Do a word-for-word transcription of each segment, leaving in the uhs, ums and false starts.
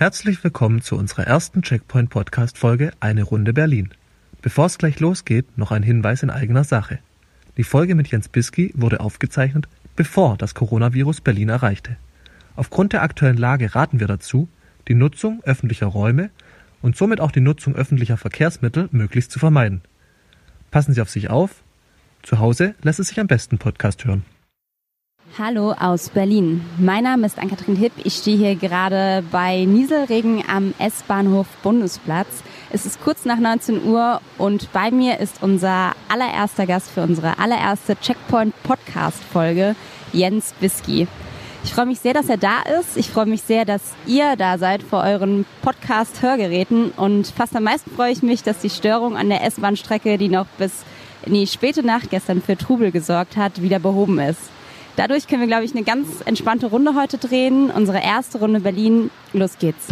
Herzlich willkommen zu unserer ersten Checkpoint-Podcast-Folge Eine Runde Berlin. Bevor es gleich losgeht, noch ein Hinweis in eigener Sache. Die Folge mit Jens Bisky wurde aufgezeichnet, bevor das Coronavirus Berlin erreichte. Aufgrund der aktuellen Lage raten wir dazu, die Nutzung öffentlicher Räume und somit auch die Nutzung öffentlicher Verkehrsmittel möglichst zu vermeiden. Passen Sie auf sich auf. Zu Hause lässt es sich am besten Podcast hören. Hallo aus Berlin. Mein Name ist Ann-Kathrin Hipp. Ich stehe hier gerade bei Nieselregen am S-Bahnhof Bundesplatz. Es ist kurz nach neunzehn Uhr und bei mir ist unser allererster Gast für unsere allererste Checkpoint-Podcast-Folge, Jens Bisky. Ich freue mich sehr, dass er da ist. Ich freue mich sehr, dass ihr da seid vor euren Podcast-Hörgeräten. Und fast am meisten freue ich mich, dass die Störung an der S-Bahn-Strecke, die noch bis in die späte Nacht gestern für Trubel gesorgt hat, wieder behoben ist. Dadurch können wir, glaube ich, eine ganz entspannte Runde heute drehen. Unsere erste Runde Berlin. Los geht's.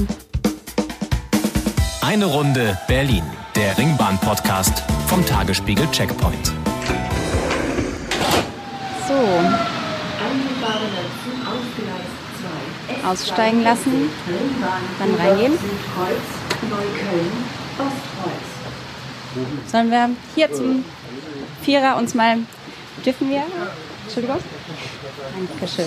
Eine Runde Berlin, der Ringbahn-Podcast vom Tagesspiegel Checkpoint. So. Aussteigen lassen, dann reingehen. Sollen wir hier zum Vierer uns mal, dürfen wir? Entschuldigung. Dankeschön.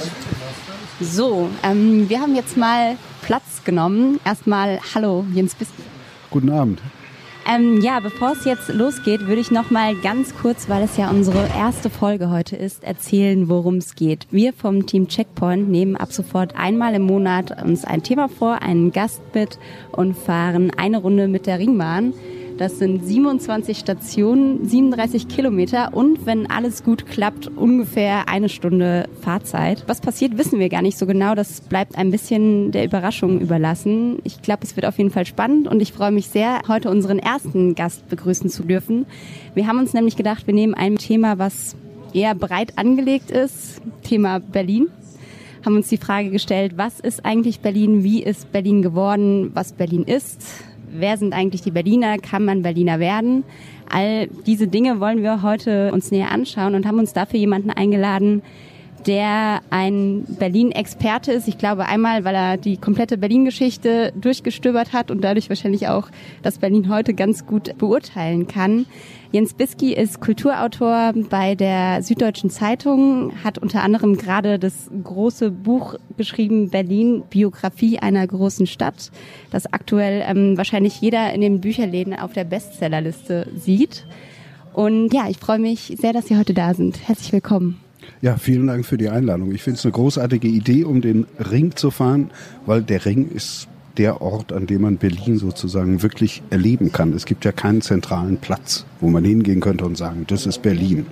So, ähm, wir haben jetzt mal Platz genommen. Erstmal hallo, Jens Bisky. Guten Abend. Ähm, ja, bevor es jetzt losgeht, würde ich noch mal ganz kurz, weil es ja unsere erste Folge heute ist, erzählen, worum es geht. Wir vom Team Checkpoint nehmen ab sofort einmal im Monat uns ein Thema vor, einen Gast mit und fahren eine Runde mit der Ringbahn. Das sind siebenundzwanzig Stationen, siebenunddreißig Kilometer und wenn alles gut klappt, ungefähr eine Stunde Fahrzeit. Was passiert, wissen wir gar nicht so genau. Das bleibt ein bisschen der Überraschung überlassen. Ich glaube, es wird auf jeden Fall spannend und ich freue mich sehr, heute unseren ersten Gast begrüßen zu dürfen. Wir haben uns nämlich gedacht, wir nehmen ein Thema, was eher breit angelegt ist, Thema Berlin. Haben uns die Frage gestellt, was ist eigentlich Berlin, wie ist Berlin geworden, was Berlin ist? Wer sind eigentlich die Berliner? Kann man Berliner werden? All diese Dinge wollen wir heute uns näher anschauen und haben uns dafür jemanden eingeladen, der ein Berlin-Experte ist. Ich glaube einmal, weil er die komplette Berlin-Geschichte durchgestöbert hat und dadurch wahrscheinlich auch das Berlin heute ganz gut beurteilen kann. Jens Bisky ist Kulturautor bei der Süddeutschen Zeitung, hat unter anderem gerade das große Buch geschrieben, Berlin, Biografie einer großen Stadt, das aktuell ähm, wahrscheinlich jeder in den Bücherläden auf der Bestsellerliste sieht. Und ja, ich freue mich sehr, dass Sie heute da sind. Herzlich willkommen. Ja, vielen Dank für die Einladung. Ich finde es eine großartige Idee, um den Ring zu fahren, weil der Ring ist der Ort, an dem man Berlin sozusagen wirklich erleben kann. Es gibt ja keinen zentralen Platz, wo man hingehen könnte und sagen, das ist Berlin.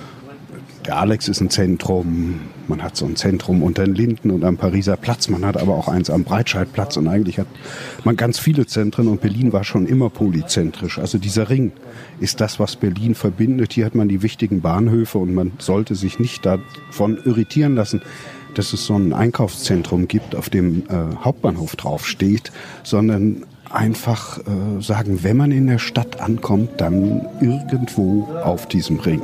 Der Alex ist ein Zentrum, man hat so ein Zentrum unter den Linden und am Pariser Platz, man hat aber auch eins am Breitscheidplatz und eigentlich hat man ganz viele Zentren und Berlin war schon immer polyzentrisch. Also dieser Ring ist das, was Berlin verbindet. Hier hat man die wichtigen Bahnhöfe und man sollte sich nicht davon irritieren lassen, dass es so ein Einkaufszentrum gibt, auf dem äh, Hauptbahnhof draufsteht, sondern einfach äh, sagen, wenn man in der Stadt ankommt, dann irgendwo auf diesem Ring.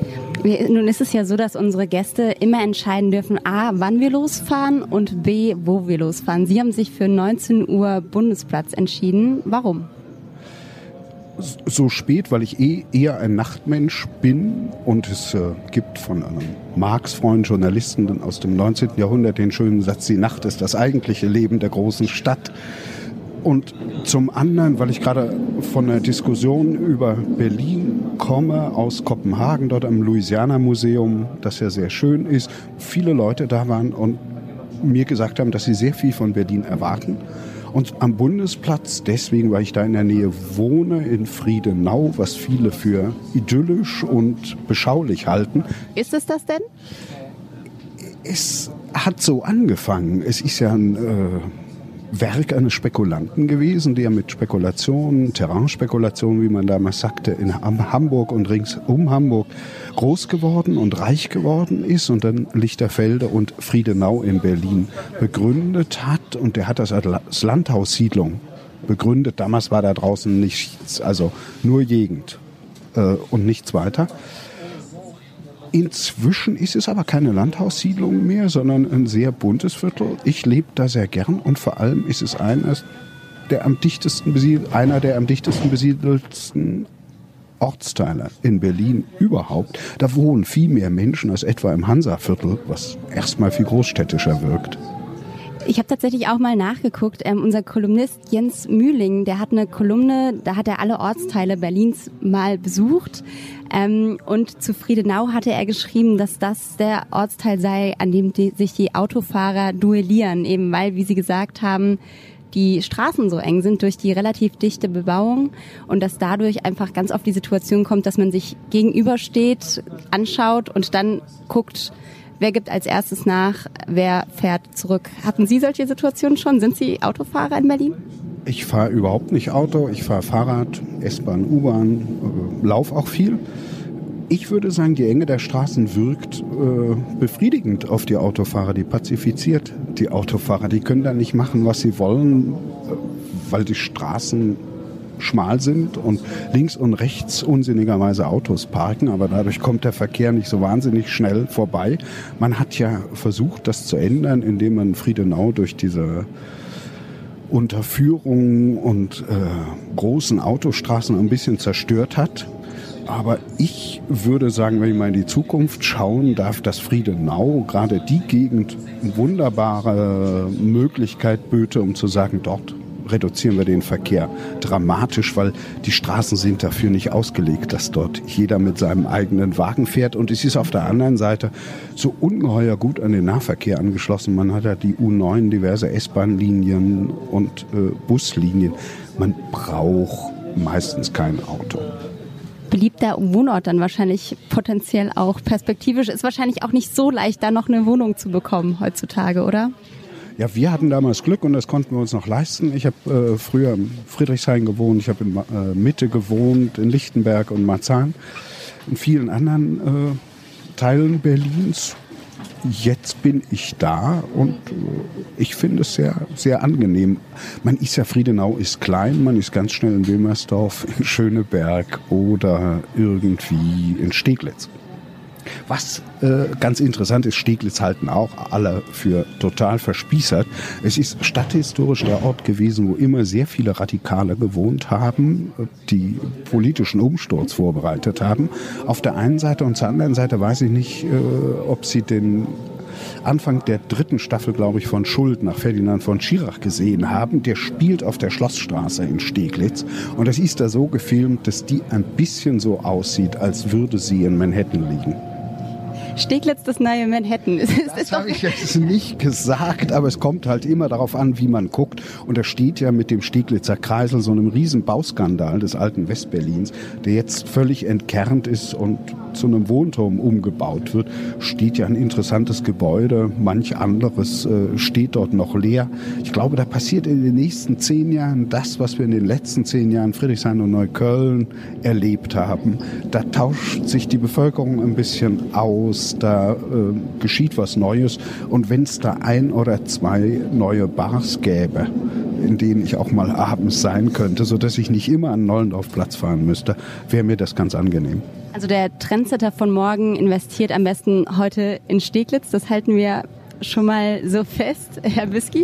Nun ist es ja so, dass unsere Gäste immer entscheiden dürfen, a, wann wir losfahren und b, wo wir losfahren. Sie haben sich für neunzehn Uhr Bundesplatz entschieden. Warum? So spät, weil ich eh eher ein Nachtmensch bin und es äh, gibt von einem Marx-Freund, Journalisten aus dem neunzehnten Jahrhundert den schönen Satz, die Nacht ist das eigentliche Leben der großen Stadt. Und zum anderen, weil ich gerade von einer Diskussion über Berlin komme, aus Kopenhagen, dort am Louisiana-Museum, das ja sehr schön ist, viele Leute da waren und mir gesagt haben, dass sie sehr viel von Berlin erwarten. Und am Bundesplatz, deswegen, weil ich da in der Nähe wohne, in Friedenau, was viele für idyllisch und beschaulich halten. Ist es das denn? Es hat so angefangen. Es ist ja ein äh, Werk eines Spekulanten gewesen, der mit Spekulationen, Terrainspekulationen, wie man damals sagte, in Hamburg und rings um Hamburg groß geworden und reich geworden ist und dann Lichterfelde und Friedenau in Berlin begründet hat. Und der hat das als Landhaussiedlung begründet. Damals war da draußen nichts, also nur Gegend äh, und nichts weiter. Inzwischen ist es aber keine Landhaussiedlung mehr, sondern ein sehr buntes Viertel. Ich lebe da sehr gern und vor allem ist es eines der am dichtesten besiedel, einer der am dichtesten besiedelsten Ortsteile in Berlin überhaupt. Da wohnen viel mehr Menschen als etwa im Hansaviertel, was erstmal viel großstädtischer wirkt. Ich habe tatsächlich auch mal nachgeguckt. Ähm, unser Kolumnist Jens Mühling, der hat eine Kolumne, da hat er alle Ortsteile Berlins mal besucht. Ähm, und zu Friedenau hatte er geschrieben, dass das der Ortsteil sei, an dem die, sich die Autofahrer duellieren. Eben weil, wie sie gesagt haben, die Straßen so eng sind durch die relativ dichte Bebauung und dass dadurch einfach ganz oft die Situation kommt, dass man sich gegenübersteht, anschaut und dann guckt, wer gibt als erstes nach, wer fährt zurück. Hatten Sie solche Situationen schon? Sind Sie Autofahrer in Berlin? Ich fahre überhaupt nicht Auto, ich fahre Fahrrad, S-Bahn, U-Bahn, äh, lauf auch viel. Ich würde sagen, die Enge der Straßen wirkt äh, befriedigend auf die Autofahrer, die pazifiziert die Autofahrer. Die können da nicht machen, was sie wollen, äh, weil die Straßen schmal sind und links und rechts unsinnigerweise Autos parken, aber dadurch kommt der Verkehr nicht so wahnsinnig schnell vorbei. Man hat ja versucht, das zu ändern, indem man Friedenau durch diese Unterführungen und äh, großen Autostraßen ein bisschen zerstört hat. Aber ich würde sagen, wenn ich mal in die Zukunft schauen darf, dass Friedenau, gerade die Gegend, eine wunderbare Möglichkeit böte, um zu sagen, dort reduzieren wir den Verkehr dramatisch, weil die Straßen sind dafür nicht ausgelegt, dass dort jeder mit seinem eigenen Wagen fährt. Und es ist auf der anderen Seite so ungeheuer gut an den Nahverkehr angeschlossen. Man hat ja die U neun, diverse S-Bahn-Linien und äh, Buslinien. Man braucht meistens kein Auto. Beliebter Wohnort dann wahrscheinlich potenziell auch perspektivisch. Ist wahrscheinlich auch nicht so leicht, da noch eine Wohnung zu bekommen heutzutage, oder? Ja, wir hatten damals Glück und das konnten wir uns noch leisten. Ich habe äh, früher in Friedrichshain gewohnt, ich habe in äh, Mitte gewohnt, in Lichtenberg und Marzahn, in vielen anderen äh, Teilen Berlins. Jetzt bin ich da und äh, ich finde es sehr, sehr angenehm. Man ist ja, Friedenau ist klein, man ist ganz schnell in Wilmersdorf, in Schöneberg oder irgendwie in Steglitz. Was äh, ganz interessant ist, Steglitz halten auch alle für total verspießert. Es ist stadthistorisch der Ort gewesen, wo immer sehr viele Radikale gewohnt haben, die politischen Umsturz vorbereitet haben. Auf der einen Seite und zur anderen Seite weiß ich nicht, äh, ob Sie den Anfang der dritten Staffel, glaube ich, von Schuld nach Ferdinand von Schirach gesehen haben. Der spielt auf der Schlossstraße in Steglitz. Und das ist da so gefilmt, dass die ein bisschen so aussieht, als würde sie in Manhattan liegen. Steglitz, das neue Manhattan. Das, das habe ich jetzt nicht gesagt, aber es kommt halt immer darauf an, wie man guckt. Und da steht ja mit dem Steglitzer Kreisel, so einem riesen Bauskandal des alten Westberlins, der jetzt völlig entkernt ist und zu einem Wohnturm umgebaut wird, steht ja ein interessantes Gebäude. Manch anderes äh, steht dort noch leer. Ich glaube, da passiert in den nächsten zehn Jahren das, was wir in den letzten zehn Jahren Friedrichshain und Neukölln erlebt haben. Da tauscht sich die Bevölkerung ein bisschen aus. Da äh, geschieht was Neues und wenn es da ein oder zwei neue Bars gäbe, in denen ich auch mal abends sein könnte, sodass ich nicht immer an Nollendorfplatz fahren müsste, wäre mir das ganz angenehm. Also der Trendsetter von morgen investiert am besten heute in Steglitz, das halten wir schon mal so fest, Herr Biski.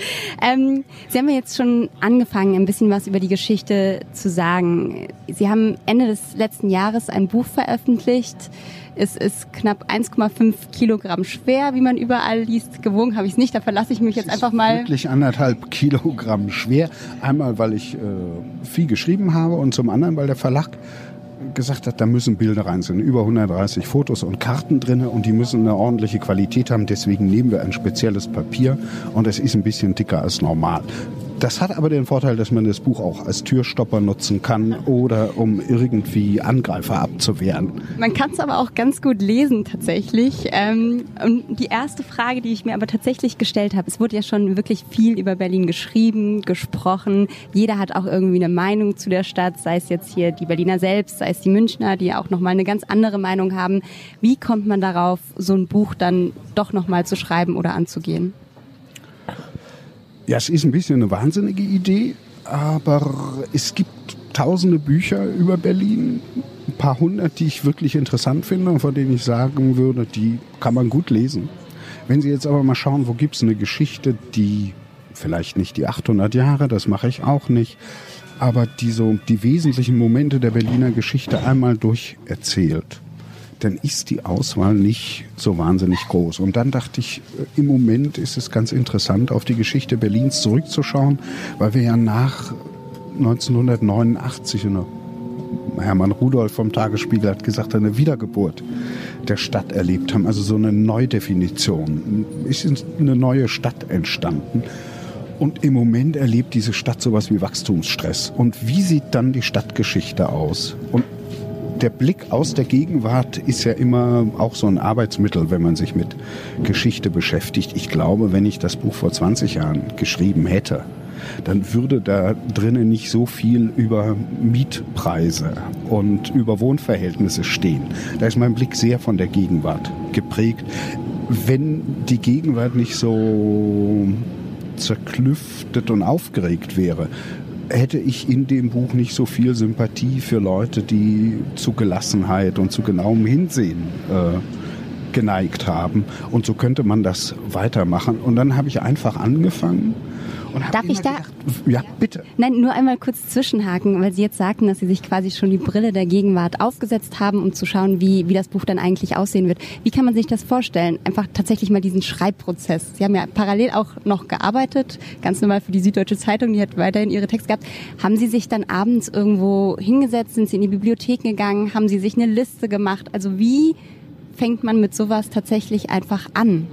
Ähm, Sie haben ja jetzt schon angefangen, ein bisschen was über die Geschichte zu sagen. Sie haben Ende des letzten Jahres ein Buch veröffentlicht. Es ist knapp eins Komma fünf Kilogramm schwer, wie man überall liest. Gewogen habe ich es nicht, da verlasse ich mich jetzt einfach mal. Wirklich anderthalb Kilogramm schwer. Einmal, weil ich äh, viel geschrieben habe und zum anderen, weil der Verlag gesagt hat, da müssen Bilder rein sind. Über hundertdreißig Fotos und Karten drin und die müssen eine ordentliche Qualität haben. Deswegen nehmen wir ein spezielles Papier und es ist ein bisschen dicker als normal. Das hat aber den Vorteil, dass man das Buch auch als Türstopper nutzen kann oder um irgendwie Angreifer abzuwehren. Man kann es aber auch ganz gut lesen tatsächlich. Ähm, und die erste Frage, die ich mir aber tatsächlich gestellt habe, es wurde ja schon wirklich viel über Berlin geschrieben, gesprochen. Jeder hat auch irgendwie eine Meinung zu der Stadt, sei es jetzt hier die Berliner selbst, sei es die Münchner, die auch nochmal eine ganz andere Meinung haben. Wie kommt man darauf, so ein Buch dann doch nochmal zu schreiben oder anzugehen? Ja, es ist ein bisschen eine wahnsinnige Idee, aber es gibt tausende Bücher über Berlin, ein paar hundert, die ich wirklich interessant finde und von denen ich sagen würde, die kann man gut lesen. Wenn Sie jetzt aber mal schauen, wo gibt es eine Geschichte, die vielleicht nicht die achthundert Jahre, das mache ich auch nicht, aber die so die wesentlichen Momente der Berliner Geschichte einmal durcherzählt, dann ist die Auswahl nicht so wahnsinnig groß. Und dann dachte ich, im Moment ist es ganz interessant, auf die Geschichte Berlins zurückzuschauen, weil wir ja nach neunzehnhundertneunundachtzig, eine, Hermann Rudolph vom Tagesspiegel hat gesagt, eine Wiedergeburt der Stadt erlebt haben, also so eine Neudefinition. Es ist eine neue Stadt entstanden. Und im Moment erlebt diese Stadt sowas wie Wachstumsstress. Und wie sieht dann die Stadtgeschichte aus? Und der Blick aus der Gegenwart ist ja immer auch so ein Arbeitsmittel, wenn man sich mit Geschichte beschäftigt. Ich glaube, wenn ich das Buch vor zwanzig Jahren geschrieben hätte, dann würde da drinnen nicht so viel über Mietpreise und über Wohnverhältnisse stehen. Da ist mein Blick sehr von der Gegenwart geprägt. Wenn die Gegenwart nicht so zerklüftet und aufgeregt wäre, hätte ich in dem Buch nicht so viel Sympathie für Leute, die zu Gelassenheit und zu genauem Hinsehen äh, geneigt haben. Und so könnte man das weitermachen. Und dann habe ich einfach angefangen. Und Darf ich da? Gedacht, ja, bitte. Nein, nur einmal kurz zwischenhaken, weil Sie jetzt sagten, dass Sie sich quasi schon die Brille der Gegenwart aufgesetzt haben, um zu schauen, wie, wie das Buch dann eigentlich aussehen wird. Wie kann man sich das vorstellen? Einfach tatsächlich mal diesen Schreibprozess. Sie haben ja parallel auch noch gearbeitet, ganz normal für die Süddeutsche Zeitung, die hat weiterhin ihre Texte gehabt. Haben Sie sich dann abends irgendwo hingesetzt, sind Sie in die Bibliotheken gegangen, haben Sie sich eine Liste gemacht? Also wie fängt man mit sowas tatsächlich einfach an?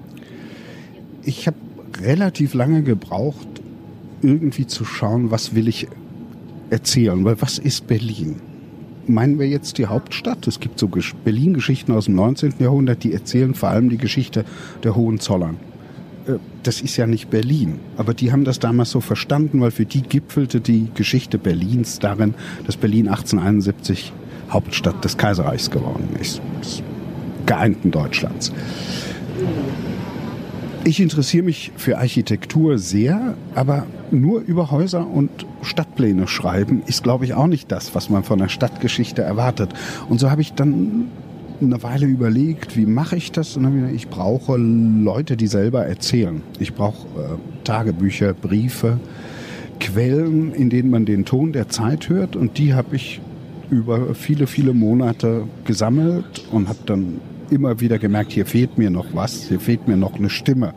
Ich habe relativ lange gebraucht, irgendwie zu schauen, was will ich erzählen, weil was ist Berlin? Meinen wir jetzt die Hauptstadt? Es gibt so Berlin-Geschichten aus dem neunzehnten Jahrhundert, die erzählen vor allem die Geschichte der Hohenzollern. Das ist ja nicht Berlin, aber die haben das damals so verstanden, weil für die gipfelte die Geschichte Berlins darin, dass Berlin achtzehnhunderteinundsiebzig Hauptstadt des Kaiserreichs geworden ist, des geeinten Deutschlands. Ich interessiere mich für Architektur sehr, aber nur über Häuser und Stadtpläne schreiben ist, glaube ich, auch nicht das, was man von der Stadtgeschichte erwartet. Und so habe ich dann eine Weile überlegt, wie mache ich das? Und dann habe ich gedacht, ich brauche Leute, die selber erzählen. Ich brauche äh, Tagebücher, Briefe, Quellen, in denen man den Ton der Zeit hört. Und die habe ich über viele, viele Monate gesammelt und habe dann immer wieder gemerkt, hier fehlt mir noch was, hier fehlt mir noch eine Stimme.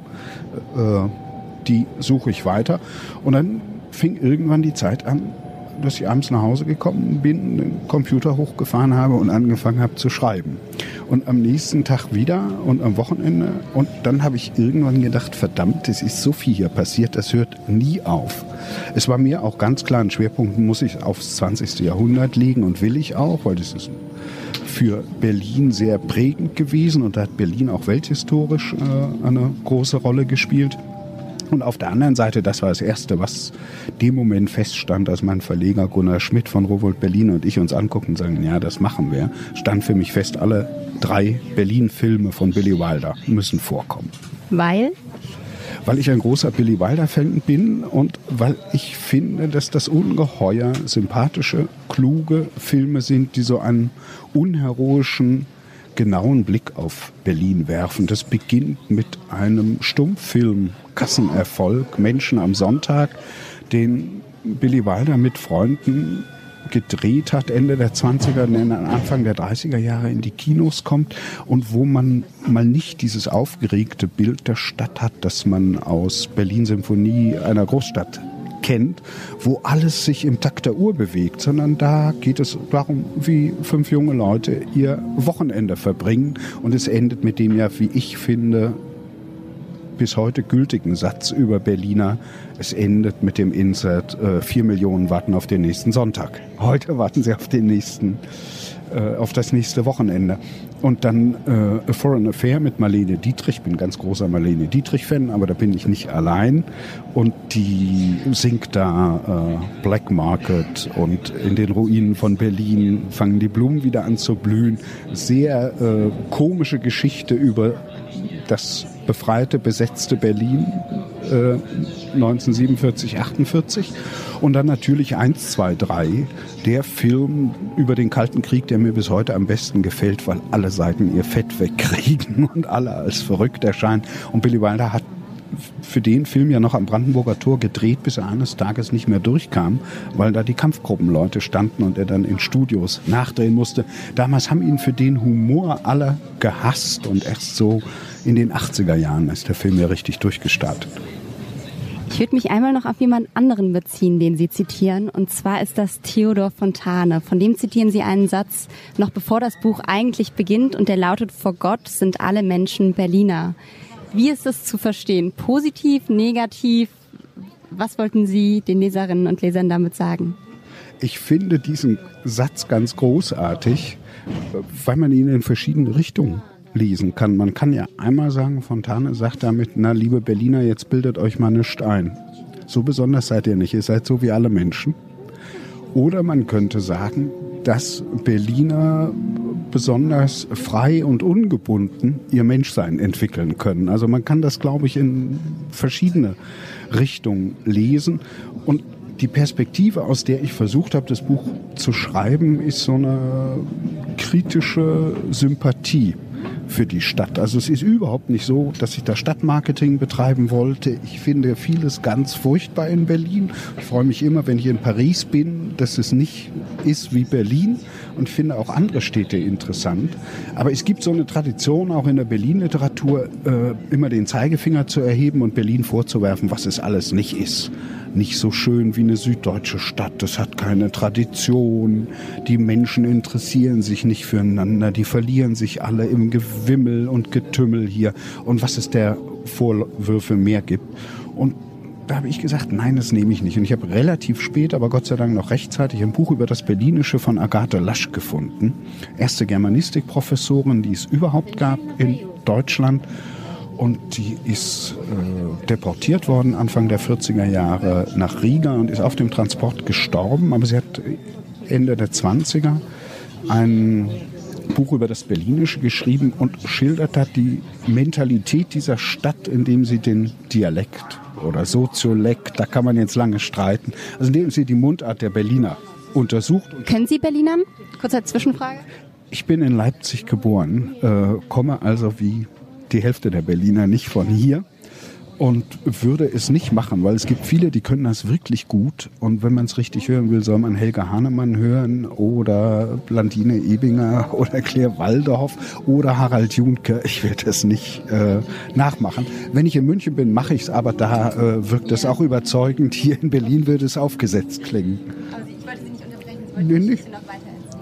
Äh, die suche ich weiter. Und dann fing irgendwann die Zeit an, dass ich abends nach Hause gekommen bin, den Computer hochgefahren habe und angefangen habe zu schreiben. Und am nächsten Tag wieder und am Wochenende. Und dann habe ich irgendwann gedacht, verdammt, es ist so viel hier passiert, das hört nie auf. Es war mir auch ganz klar, einen Schwerpunkt muss ich aufs zwanzigste Jahrhundert legen und will ich auch, weil das ist für Berlin sehr prägend gewesen und da hat Berlin auch welthistorisch äh, eine große Rolle gespielt. Und auf der anderen Seite, das war das Erste, was dem Moment feststand, als mein Verleger Gunnar Schmidt von Rowohlt Berlin und ich uns angucken und sagen, ja, das machen wir, stand für mich fest, alle drei Berlin-Filme von Billy Wilder müssen vorkommen. Weil? Weil ich ein großer Billy Wilder-Fan bin und weil ich finde, dass das ungeheuer sympathische, kluge Filme sind, die so einen unheroischen, genauen Blick auf Berlin werfen. Das beginnt mit einem Stummfilm, Kassenerfolg, Menschen am Sonntag, den Billy Wilder mit Freunden gedreht hat, Ende der zwanziger, Anfang der dreißiger Jahre in die Kinos kommt und wo man mal nicht dieses aufgeregte Bild der Stadt hat, das man aus Berlin-Symphonie, einer Großstadt, kennt, wo alles sich im Takt der Uhr bewegt, sondern da geht es darum, wie fünf junge Leute ihr Wochenende verbringen und es endet mit dem ja, wie ich finde, bis heute gültigen Satz über Berliner. Es endet mit dem Insert, äh, vier Millionen warten auf den nächsten Sonntag. Heute warten sie auf den nächsten, äh, auf das nächste Wochenende. Und dann äh, A Foreign Affair mit Marlene Dietrich. Ich bin ein ganz großer Marlene Dietrich-Fan, aber da bin ich nicht allein. Und die singt da äh, Black Market und in den Ruinen von Berlin fangen die Blumen wieder an zu blühen. Sehr äh, komische Geschichte über das befreite, besetzte Berlin äh, neunzehnhundertsiebenundvierzig, achtundvierzig. Und dann natürlich eins, zwei, drei, der Film über den Kalten Krieg, der mir bis heute am besten gefällt, weil alle Seiten ihr Fett wegkriegen und alle als verrückt erscheinen. Und Billy Wilder hat für den Film ja noch am Brandenburger Tor gedreht, bis er eines Tages nicht mehr durchkam, weil da die Kampfgruppenleute standen und er dann in Studios nachdrehen musste. Damals haben ihn für den Humor alle gehasst und erst so in den achtziger Jahren ist der Film ja richtig durchgestartet. Ich würde mich einmal noch auf jemand anderen beziehen, den Sie zitieren, und zwar ist das Theodor Fontane. Von dem zitieren Sie einen Satz, noch bevor das Buch eigentlich beginnt, und der lautet: Vor Gott sind alle Menschen Berliner. Wie ist das zu verstehen? Positiv, negativ? Was wollten Sie den Leserinnen und Lesern damit sagen? Ich finde diesen Satz ganz großartig, weil man ihn in verschiedene Richtungen lesen kann. Man kann ja einmal sagen, Fontane sagt damit: Na, liebe Berliner, jetzt bildet euch mal nichts ein. So besonders seid ihr nicht, ihr seid so wie alle Menschen. Oder man könnte sagen, dass Berliner besonders frei und ungebunden ihr Menschsein entwickeln können. Also man kann das, glaube ich, in verschiedene Richtungen lesen. Und die Perspektive, aus der ich versucht habe, das Buch zu schreiben, ist so eine kritische Sympathie für die Stadt. Also es ist überhaupt nicht so, dass ich da Stadtmarketing betreiben wollte. Ich finde vieles ganz furchtbar in Berlin. Ich freue mich immer, wenn ich in Paris bin, dass es nicht ist wie Berlin, und finde auch andere Städte interessant. Aber es gibt so eine Tradition, auch in der Berlin-Literatur, äh, immer den Zeigefinger zu erheben und Berlin vorzuwerfen, was es alles nicht ist. Nicht so schön wie eine süddeutsche Stadt, das hat keine Tradition, die Menschen interessieren sich nicht füreinander, die verlieren sich alle im Gewimmel und Getümmel hier, und was es der Vorwürfe mehr gibt. Und da habe ich gesagt, nein, das nehme ich nicht. Und ich habe relativ spät, aber Gott sei Dank noch rechtzeitig, ein Buch über das Berlinische von Agathe Lasch gefunden. Erste Germanistikprofessorin, die es überhaupt gab in Deutschland. Und die ist äh, deportiert worden Anfang der vierziger Jahre nach Riga und ist auf dem Transport gestorben. Aber sie hat Ende der zwanziger ein Buch über das Berlinische geschrieben und schildert hat die Mentalität dieser Stadt, indem sie den Dialekt oder Soziolekt, da kann man jetzt lange streiten, also indem sie die Mundart der Berliner untersucht. Können Sie Berliner? Kurze Zwischenfrage. Ich bin in Leipzig geboren, äh, komme also wie die Hälfte der Berliner nicht von hier und würde es nicht machen, weil es gibt viele, die können das wirklich gut, und wenn man es richtig hören will, soll man Helga Hahnemann hören oder Blandine Ebinger oder Claire Waldorf oder Harald Junke. Ich werde es nicht äh, nachmachen. Wenn ich in München bin, mache ich es, aber da äh, wirkt es auch überzeugend. Hier in Berlin würde es aufgesetzt klingen. Aber ich wollte Sie nicht unterbrechen, ich wollte die Geschichte noch weiter.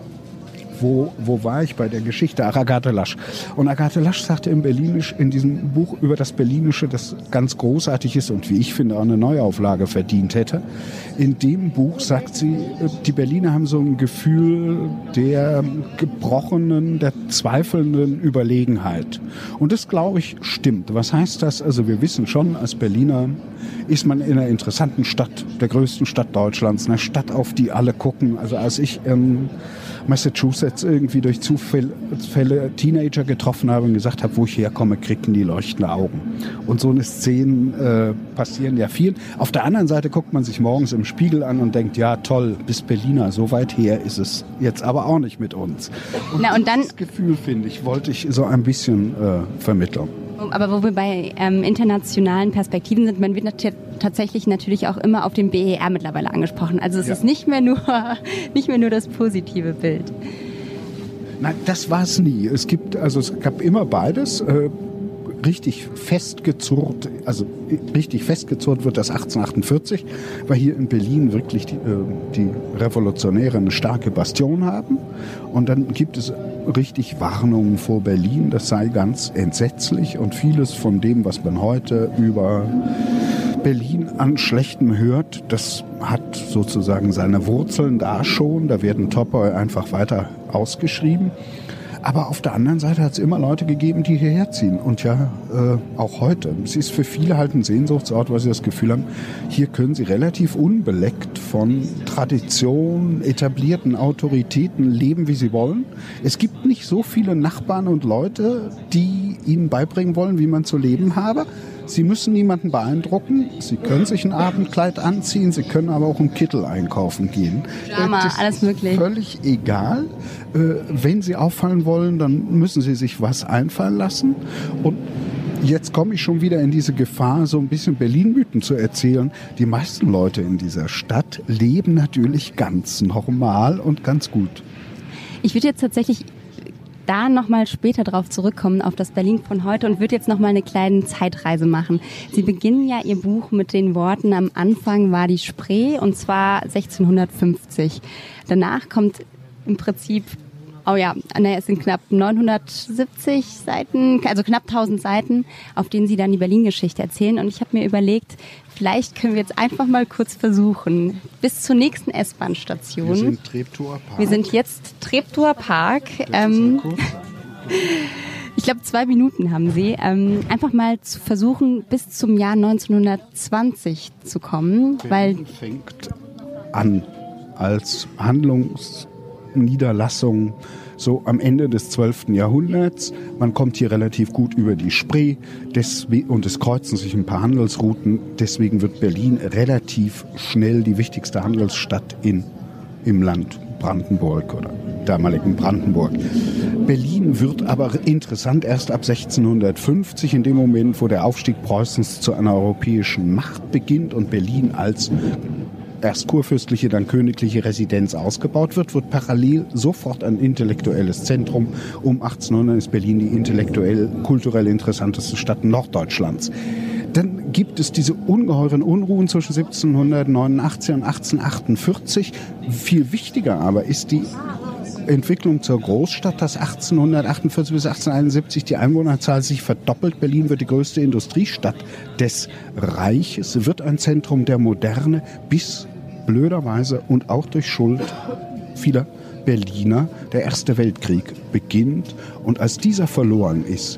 Wo, wo war ich bei der Geschichte? Ach, Agathe Lasch. Und Agathe Lasch sagte im Berlinisch, in diesem Buch über das Berlinische, das ganz großartig ist und wie ich finde auch eine Neuauflage verdient hätte. In dem Buch sagt sie, die Berliner haben so ein Gefühl der gebrochenen, der zweifelnden Überlegenheit. Und das, glaube ich, stimmt. Was heißt das? Also wir wissen schon, als Berliner ist man in einer interessanten Stadt, der größten Stadt Deutschlands, einer Stadt, auf die alle gucken. Also als ich ähm, Massachusetts irgendwie durch Zufälle Teenager getroffen habe und gesagt habe, wo ich herkomme, kriegten die leuchtende Augen. Und so eine Szenen äh, passieren ja viel. Auf der anderen Seite guckt man sich morgens im Spiegel an und denkt, ja toll, bis Berliner, so weit her ist es jetzt aber auch nicht mit uns. Und, Na, und dann, das Gefühl, finde ich, wollte ich so ein bisschen äh, vermitteln. Aber wo wir bei ähm, internationalen Perspektiven sind, man wird nat- tatsächlich natürlich auch immer auf den B E R mittlerweile angesprochen. Also es ja. ist nicht mehr nur nicht mehr nur das positive Bild. Nein, das war es nie. Es gibt, also es gab immer beides. Äh, richtig festgezurrt, also richtig festgezurrt wird das achtzehnhundertachtundvierzig, weil hier in Berlin wirklich die, äh, die Revolutionäre eine starke Bastion haben. Und dann gibt es richtig Warnungen vor Berlin, das sei ganz entsetzlich, und vieles von dem, was man heute über Berlin an Schlechtem hört, das hat sozusagen seine Wurzeln da schon, da werden Topoi einfach weiter ausgeschrieben. Aber auf der anderen Seite hat es immer Leute gegeben, die hierher ziehen. Und ja, äh, auch heute. Es ist für viele halt ein Sehnsuchtsort, weil sie das Gefühl haben, hier können sie relativ unbeleckt von Tradition, etablierten Autoritäten leben, wie sie wollen. Es gibt nicht so viele Nachbarn und Leute, die ihnen beibringen wollen, wie man zu leben habe. Sie müssen niemanden beeindrucken. Sie können sich ein Abendkleid anziehen. Sie können aber auch einen Kittel einkaufen gehen. Drama, das alles möglich. Völlig egal. Wenn Sie auffallen wollen, dann müssen Sie sich was einfallen lassen. Und jetzt komme ich schon wieder in diese Gefahr, so ein bisschen Berlin-Mythen zu erzählen. Die meisten Leute in dieser Stadt leben natürlich ganz normal und ganz gut. Ich würde jetzt tatsächlich da nochmal später drauf zurückkommen, auf das Berlin von heute, und würde jetzt nochmal eine kleine Zeitreise machen. Sie beginnen ja Ihr Buch mit den Worten, am Anfang war die Spree, und zwar sechzehnhundertfünfzig. Danach kommt im Prinzip, oh ja, naja, es sind knapp neunhundertsiebzig Seiten, also knapp tausend Seiten, auf denen Sie dann die Berlin-Geschichte erzählen. Und ich habe mir überlegt, vielleicht können wir jetzt einfach mal kurz versuchen, bis zur nächsten S-Bahn-Station. Wir sind Treptower Park. Wir sind jetzt Treptower Park. Ähm, ich glaube, zwei Minuten haben Sie. Ähm, einfach mal zu versuchen, bis zum Jahr neunzehnhundertzwanzig zu kommen. Weil Berlin fängt an als Handlungsniederlassung so am Ende des zwölften Jahrhunderts. Man kommt hier relativ gut über die Spree deswegen, und es kreuzen sich ein paar Handelsrouten. Deswegen wird Berlin relativ schnell die wichtigste Handelsstadt in, im Land Brandenburg oder damaligen Brandenburg. Berlin wird aber interessant erst ab sechzehnhundertfünfzig, in dem Moment, wo der Aufstieg Preußens zu einer europäischen Macht beginnt und Berlin als erst kurfürstliche, dann königliche Residenz ausgebaut wird, wird parallel sofort ein intellektuelles Zentrum. Um achtzehnhundert ist Berlin die intellektuell, kulturell interessanteste Stadt Norddeutschlands. Dann gibt es diese ungeheuren Unruhen zwischen siebzehnhundertneunundachtzig und achtzehnhundertachtundvierzig. Viel wichtiger aber ist die Entwicklung zur Großstadt, dass achtzehnhundertachtundvierzig bis achtzehnhunderteinundsiebzig die Einwohnerzahl sich verdoppelt. Berlin wird die größte Industriestadt des Reiches, wird ein Zentrum der Moderne, bis blöderweise und auch durch Schuld vieler Berliner der Erste Weltkrieg beginnt. Und als dieser verloren ist,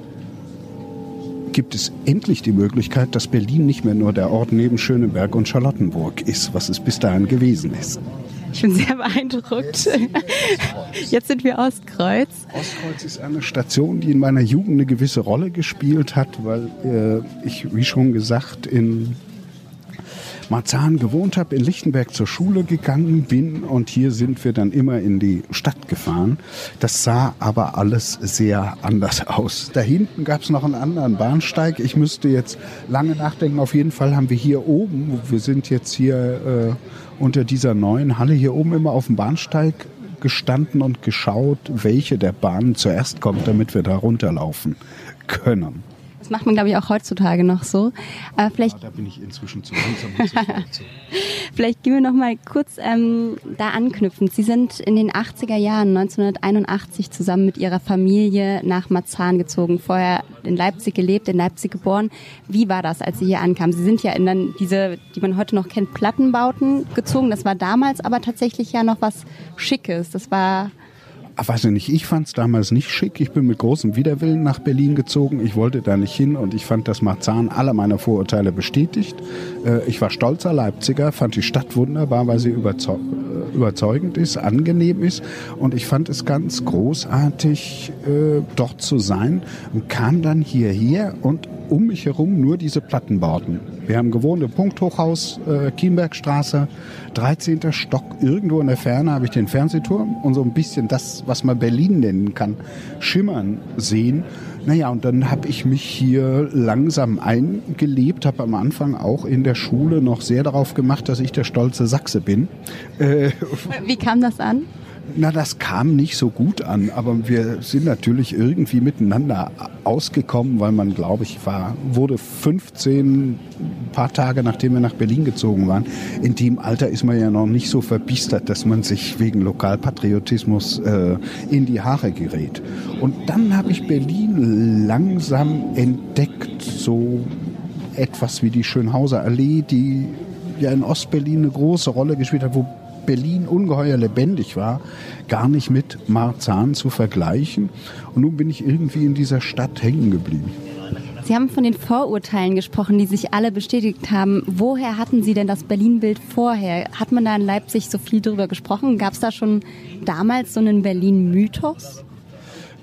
gibt es endlich die Möglichkeit, dass Berlin nicht mehr nur der Ort neben Schöneberg und Charlottenburg ist, was es bis dahin gewesen ist. Ich bin sehr beeindruckt. Jetzt sind wir Ostkreuz. Ostkreuz ist eine Station, die in meiner Jugend eine gewisse Rolle gespielt hat, weil äh, ich, wie schon gesagt, in Marzahn gewohnt habe, in Lichtenberg zur Schule gegangen bin und hier sind wir dann immer in die Stadt gefahren. Das sah aber alles sehr anders aus. Da hinten gab es noch einen anderen Bahnsteig. Ich müsste jetzt lange nachdenken. Auf jeden Fall haben wir hier oben, wir sind jetzt hier äh, unter dieser neuen Halle, hier oben immer auf dem Bahnsteig gestanden und geschaut, welche der Bahnen zuerst kommt, damit wir da runterlaufen können. Das macht man, glaube ich, auch heutzutage noch so. Aber vielleicht, ja, da bin ich inzwischen zu langsam. Vielleicht gehen wir noch mal kurz ähm, da anknüpfen. Sie sind in den achtziger Jahren, neunzehnhunderteinundachtzig, zusammen mit Ihrer Familie nach Marzahn gezogen. Vorher in Leipzig gelebt, in Leipzig geboren. Wie war das, als Sie hier ankamen? Sie sind ja in dann diese, die man heute noch kennt, Plattenbauten gezogen. Das war damals aber tatsächlich ja noch was Schickes. Das war... Ach, weiß ich nicht, ich fand es damals nicht schick. Ich bin mit großem Widerwillen nach Berlin gezogen. Ich wollte da nicht hin und ich fand, dass Marzahn alle meine Vorurteile bestätigt. Äh, ich war stolzer Leipziger, fand die Stadt wunderbar, weil sie überzeug- überzeugend ist, angenehm ist. Und ich fand es ganz großartig, äh, dort zu sein und kam dann hierher und um mich herum nur diese Plattenbauten. Wir haben gewohnt im Punkthochhaus, äh, Kienbergstraße, dreizehnter Stock. Irgendwo in der Ferne habe ich den Fernsehturm und so ein bisschen das, was man Berlin nennen kann, schimmern sehen. Naja, und dann habe ich mich hier langsam eingelebt, habe am Anfang auch in der Schule noch sehr darauf gemacht, dass ich der stolze Sachse bin. Äh, Wie kam das an? Na, das kam nicht so gut an, aber wir sind natürlich irgendwie miteinander ausgekommen, weil man, glaube ich, war, wurde fünfzehn, ein paar Tage nachdem wir nach Berlin gezogen waren. In dem Alter ist man ja noch nicht so verbiestert, dass man sich wegen Lokalpatriotismus äh, in die Haare gerät. Und dann habe ich Berlin langsam entdeckt, so etwas wie die Schönhauser Allee, die ja in Ostberlin eine große Rolle gespielt hat, wo Berlin ungeheuer lebendig war, gar nicht mit Marzahn zu vergleichen. Und nun bin ich irgendwie in dieser Stadt hängen geblieben. Sie haben von den Vorurteilen gesprochen, die sich alle bestätigt haben. Woher hatten Sie denn das Berlin-Bild vorher? Hat man da in Leipzig so viel drüber gesprochen? Gab es da schon damals so einen Berlin-Mythos?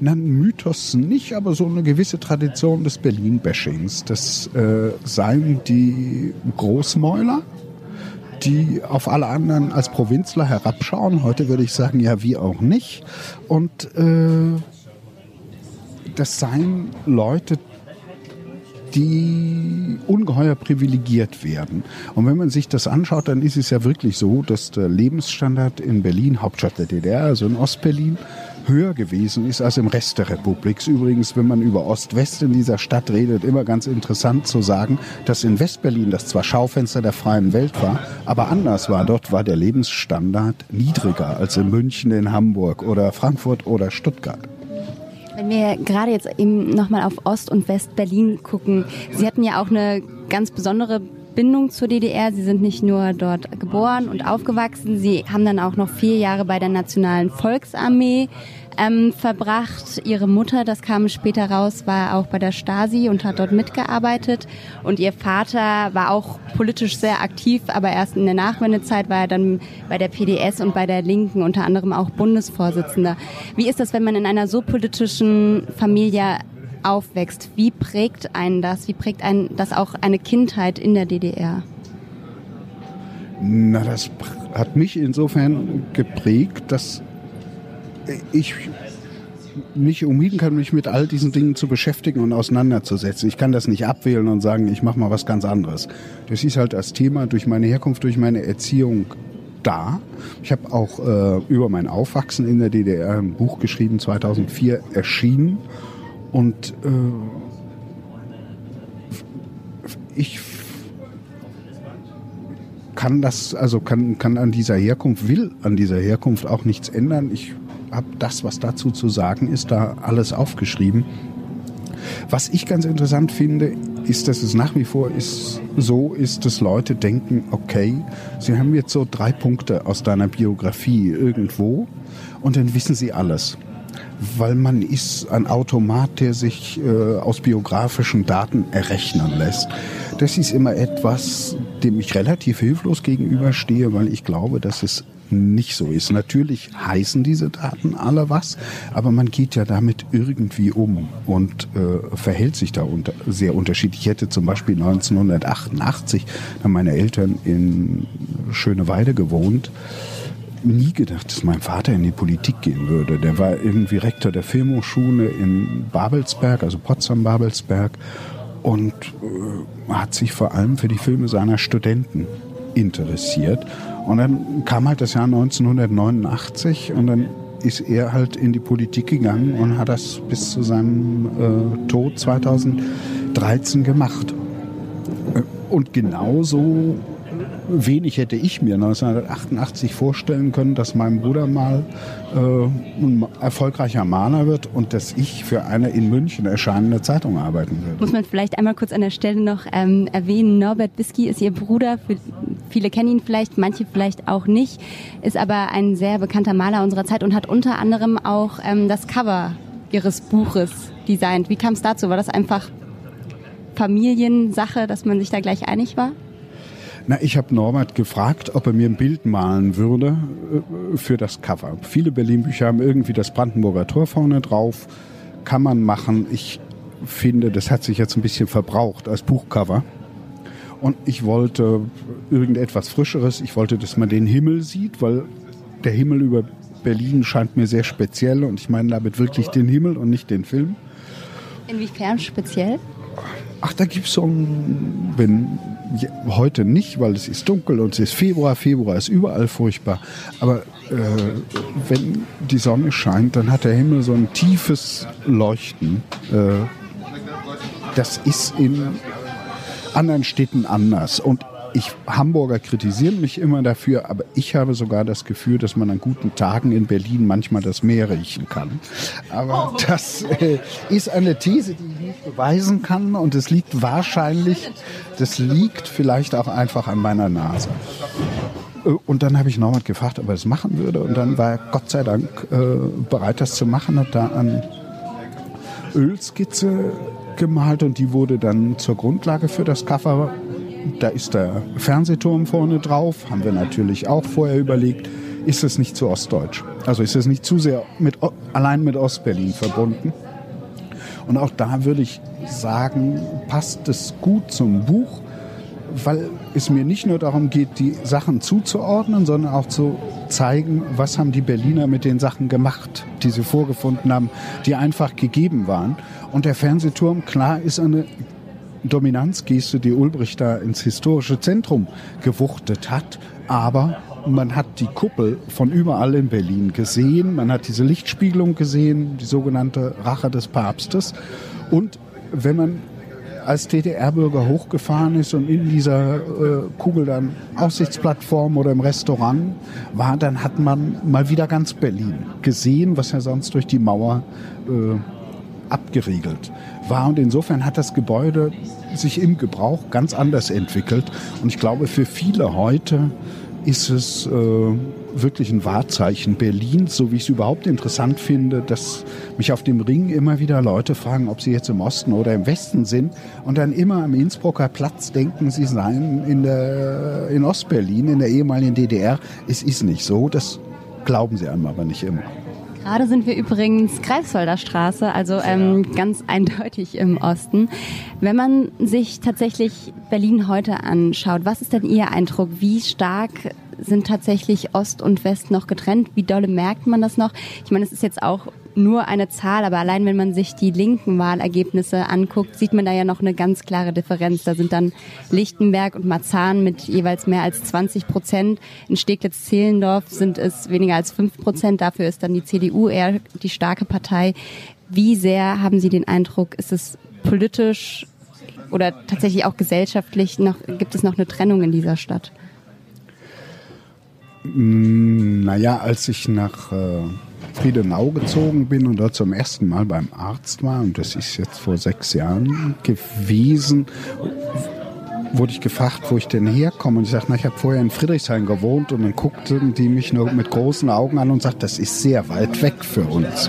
Na, ein Mythos nicht, aber so eine gewisse Tradition des Berlin-Bashings. Das äh, seien die Großmäuler, die auf alle anderen als Provinzler herabschauen. Heute würde ich sagen, ja, wie auch nicht. Und äh, das seien Leute, die ungeheuer privilegiert werden. Und wenn man sich das anschaut, dann ist es ja wirklich so, dass der Lebensstandard in Berlin, Hauptstadt der D D R, also in Ostberlin, höher gewesen ist als im Rest der Republik. Übrigens, wenn man über Ost-West in dieser Stadt redet, immer ganz interessant zu sagen, dass in Westberlin, das zwar Schaufenster der freien Welt war, aber anders war. Dort war der Lebensstandard niedriger als in München, in Hamburg oder Frankfurt oder Stuttgart. Wenn wir gerade jetzt eben nochmal auf Ost- und West-Berlin gucken, Sie hatten ja auch eine ganz besondere Bindung zur D D R. Sie sind nicht nur dort geboren und aufgewachsen, Sie haben dann auch noch vier Jahre bei der Nationalen Volksarmee ähm, verbracht. Ihre Mutter, das kam später raus, war auch bei der Stasi und hat dort mitgearbeitet. Und Ihr Vater war auch politisch sehr aktiv, aber erst in der Nachwendezeit war er dann bei der P D S und bei der Linken unter anderem auch Bundesvorsitzender. Wie ist das, wenn man in einer so politischen Familie aufwächst? Wie prägt einen das? Wie prägt einen das auch eine Kindheit in der D D R? Na, das hat mich insofern geprägt, dass ich nicht umhin kann, mich mit all diesen Dingen zu beschäftigen und auseinanderzusetzen. Ich kann das nicht abwählen und sagen, ich mache mal was ganz anderes. Das ist halt als Thema durch meine Herkunft, durch meine Erziehung da. Ich habe auch äh, über mein Aufwachsen in der D D R ein Buch geschrieben, zweitausendvier erschienen. Und äh, ich kann das, also kann, kann an dieser Herkunft, will an dieser Herkunft auch nichts ändern. Ich habe das, was dazu zu sagen ist, da alles aufgeschrieben. Was ich ganz interessant finde, ist, dass es nach wie vor ist, so ist, dass Leute denken, okay, sie haben jetzt so drei Punkte aus deiner Biografie irgendwo und dann wissen sie alles. Weil man ist ein Automat, der sich äh, aus biografischen Daten errechnen lässt. Das ist immer etwas, dem ich relativ hilflos gegenüberstehe, weil ich glaube, dass es nicht so ist. Natürlich heißen diese Daten alle was, aber man geht ja damit irgendwie um und äh, verhält sich da unter, sehr unterschiedlich. Ich hätte zum Beispiel neunzehnhundertachtundachtzig, da haben meine Eltern in Schöneweide gewohnt, nie gedacht, dass mein Vater in die Politik gehen würde. Der war irgendwie Rektor der Filmhochschule in Babelsberg, also Potsdam-Babelsberg, und äh, hat sich vor allem für die Filme seiner Studenten interessiert. Und dann kam halt das Jahr neunzehnhundertneunundachtzig und dann ist er halt in die Politik gegangen und hat das bis zu seinem äh, Tod zweitausenddreizehn gemacht. Und genauso wenig hätte ich mir neunzehnhundertachtundachtzig vorstellen können, dass mein Bruder mal äh, ein erfolgreicher Maler wird und dass ich für eine in München erscheinende Zeitung arbeiten werde. Muss man vielleicht einmal kurz an der Stelle noch ähm, erwähnen, Norbert Bisky ist Ihr Bruder, für, viele kennen ihn vielleicht, manche vielleicht auch nicht, ist aber ein sehr bekannter Maler unserer Zeit und hat unter anderem auch ähm, das Cover Ihres Buches designt. Wie kam es dazu? War das einfach Familiensache, dass man sich da gleich einig war? Na, ich habe Norbert gefragt, ob er mir ein Bild malen würde äh, für das Cover. Viele Berlin-Bücher haben irgendwie das Brandenburger Tor vorne drauf. Kann man machen. Ich finde, das hat sich jetzt ein bisschen verbraucht als Buchcover. Und ich wollte irgendetwas Frischeres. Ich wollte, dass man den Himmel sieht, weil der Himmel über Berlin scheint mir sehr speziell. Und ich meine damit wirklich den Himmel und nicht den Film. Inwiefern speziell? Ach, da gibt's so ein, wenn, ja, heute nicht, weil es ist dunkel und es ist Februar, Februar ist überall furchtbar, aber äh, wenn die Sonne scheint, dann hat der Himmel so ein tiefes Leuchten. Äh, das ist in anderen Städten anders und ich, Hamburger kritisieren mich immer dafür, aber ich habe sogar das Gefühl, dass man an guten Tagen in Berlin manchmal das Meer riechen kann. Aber das äh, ist eine These, die ich nicht beweisen kann und es liegt wahrscheinlich, das liegt vielleicht auch einfach an meiner Nase. Und dann habe ich Norbert gefragt, ob er es machen würde und dann war er Gott sei Dank äh, bereit, das zu machen, hat da eine Ölskizze gemalt und die wurde dann zur Grundlage für das Cover. Da ist der Fernsehturm vorne drauf, haben wir natürlich auch vorher überlegt. ist es nicht zu ostdeutsch. Also ist es nicht zu sehr mit, allein mit Ostberlin verbunden. Und auch da würde ich sagen, passt es gut zum Buch, weil es mir nicht nur darum geht, die Sachen zuzuordnen, sondern auch zu zeigen, was haben die Berliner mit den Sachen gemacht, die sie vorgefunden haben, die einfach gegeben waren. Und der Fernsehturm, klar, ist eine Dominanzgeste, die Ulbricht da ins historische Zentrum gewuchtet hat, aber man hat die Kuppel von überall in Berlin gesehen, man hat diese Lichtspiegelung gesehen, die sogenannte Rache des Papstes. Und wenn man als D D R-Bürger hochgefahren ist und in dieser äh, Kugel dann Aussichtsplattform oder im Restaurant war, dann hat man mal wieder ganz Berlin gesehen, was ja sonst durch die Mauer äh, abgeriegelt war. Und insofern hat das Gebäude sich im Gebrauch ganz anders entwickelt. Und ich glaube, für viele heute ist es äh, wirklich ein Wahrzeichen Berlins, so wie ich es überhaupt interessant finde, dass mich auf dem Ring immer wieder Leute fragen, ob sie jetzt im Osten oder im Westen sind und dann immer am Innsbrucker Platz denken, sie seien in, der, in Ostberlin, in der ehemaligen D D R. Es ist nicht so, das glauben sie einem aber nicht immer. Gerade sind wir übrigens Greifswalder Straße, also ähm, ganz eindeutig im Osten. Wenn man sich tatsächlich Berlin heute anschaut, was ist denn Ihr Eindruck? Wie stark sind tatsächlich Ost und West noch getrennt? Wie dolle merkt man das noch? Ich meine, es ist jetzt auch nur eine Zahl, aber allein wenn man sich die linken Wahlergebnisse anguckt, sieht man da ja noch eine ganz klare Differenz. Da sind dann Lichtenberg und Marzahn mit jeweils mehr als zwanzig Prozent. In Steglitz-Zehlendorf sind es weniger als fünf Prozent. Dafür ist dann die C D U eher die starke Partei. Wie sehr haben Sie den Eindruck, ist es politisch oder tatsächlich auch gesellschaftlich noch, gibt es noch eine Trennung in dieser Stadt? Naja, als ich nach äh, Friedenau gezogen bin und dort zum ersten Mal beim Arzt war, und das ist jetzt vor sechs Jahren gewesen, wurde ich gefragt, wo ich denn herkomme. Und ich sagte, na, ich habe vorher in Friedrichshain gewohnt. Und dann guckten die mich nur mit großen Augen an und sagten, das ist sehr weit weg für uns.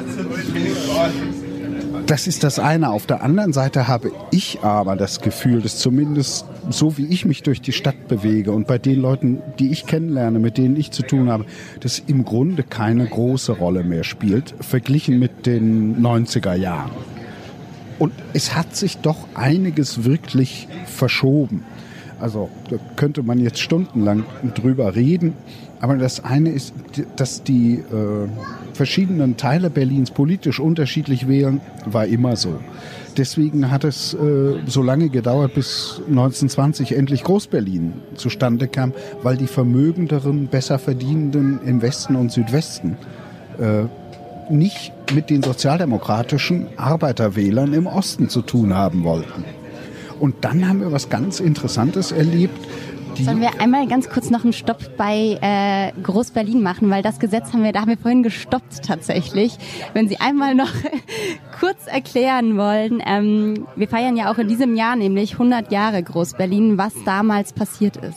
Das ist das eine. Auf der anderen Seite habe ich aber das Gefühl, dass zumindest so wie ich mich durch die Stadt bewege und bei den Leuten, die ich kennenlerne, mit denen ich zu tun habe, das im Grunde keine große Rolle mehr spielt, verglichen mit den neunziger Jahren. Und es hat sich doch einiges wirklich verschoben. Also da könnte man jetzt stundenlang drüber reden. Aber das eine ist, dass die äh, verschiedenen Teile Berlins politisch unterschiedlich wählen, war immer so. Deswegen hat es äh, so lange gedauert, bis neunzehnhundertzwanzig endlich Groß-Berlin zustande kam, weil die Vermögenderen, besser Verdienenden im Westen und Südwesten äh, nicht mit den sozialdemokratischen Arbeiterwählern im Osten zu tun haben wollten. Und dann haben wir was ganz Interessantes erlebt. Sollen wir einmal ganz kurz noch einen Stopp bei äh, Groß-Berlin machen, weil das Gesetz haben wir, da haben wir vorhin gestoppt tatsächlich. Wenn Sie einmal noch kurz erklären wollen, ähm, wir feiern ja auch in diesem Jahr nämlich hundert Jahre Groß-Berlin, was damals passiert ist.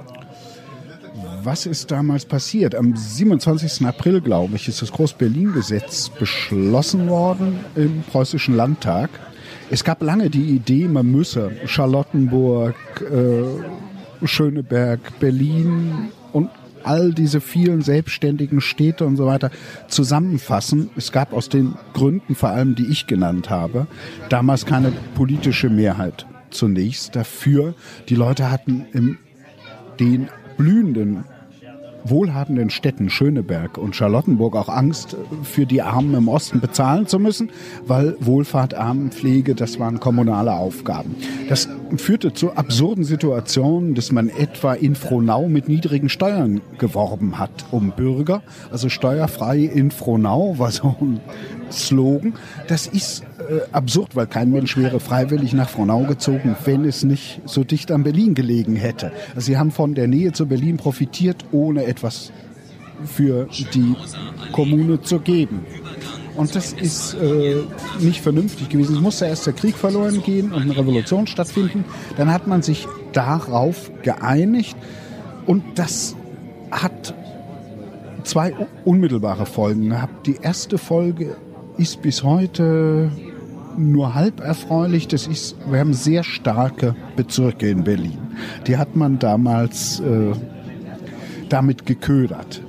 Was ist damals passiert? Am siebenundzwanzigsten April, glaube ich, ist das Groß-Berlin-Gesetz beschlossen worden im Preußischen Landtag. Es gab lange die Idee, man müsse Charlottenburg, äh, Schöneberg, Berlin und all diese vielen selbstständigen Städte und so weiter zusammenfassen. Es gab aus den Gründen, vor allem die ich genannt habe, damals keine politische Mehrheit zunächst dafür. Die Leute hatten in den blühenden, wohlhabenden Städten Schöneberg und Charlottenburg auch Angst, für die Armen im Osten bezahlen zu müssen, weil Wohlfahrt, Armenpflege, das waren kommunale Aufgaben. Das führte zu absurden Situationen, dass man etwa in Frohnau mit niedrigen Steuern geworben hat um Bürger. Also steuerfrei in Frohnau war so ein Slogan. Das ist äh, absurd, weil kein Mensch wäre freiwillig nach Frohnau gezogen, wenn es nicht so dicht an Berlin gelegen hätte. Also sie haben von der Nähe zu Berlin profitiert, ohne etwas für die Kommune zu geben. Und das ist äh, nicht vernünftig gewesen. Es musste erst der Krieg verloren gehen und eine Revolution stattfinden. Dann hat man sich darauf geeinigt und das hat zwei unmittelbare Folgen gehabt. Die erste Folge ist bis heute nur halb erfreulich. Das ist, wir haben sehr starke Bezirke in Berlin. Die hat man damals äh, damit geködert.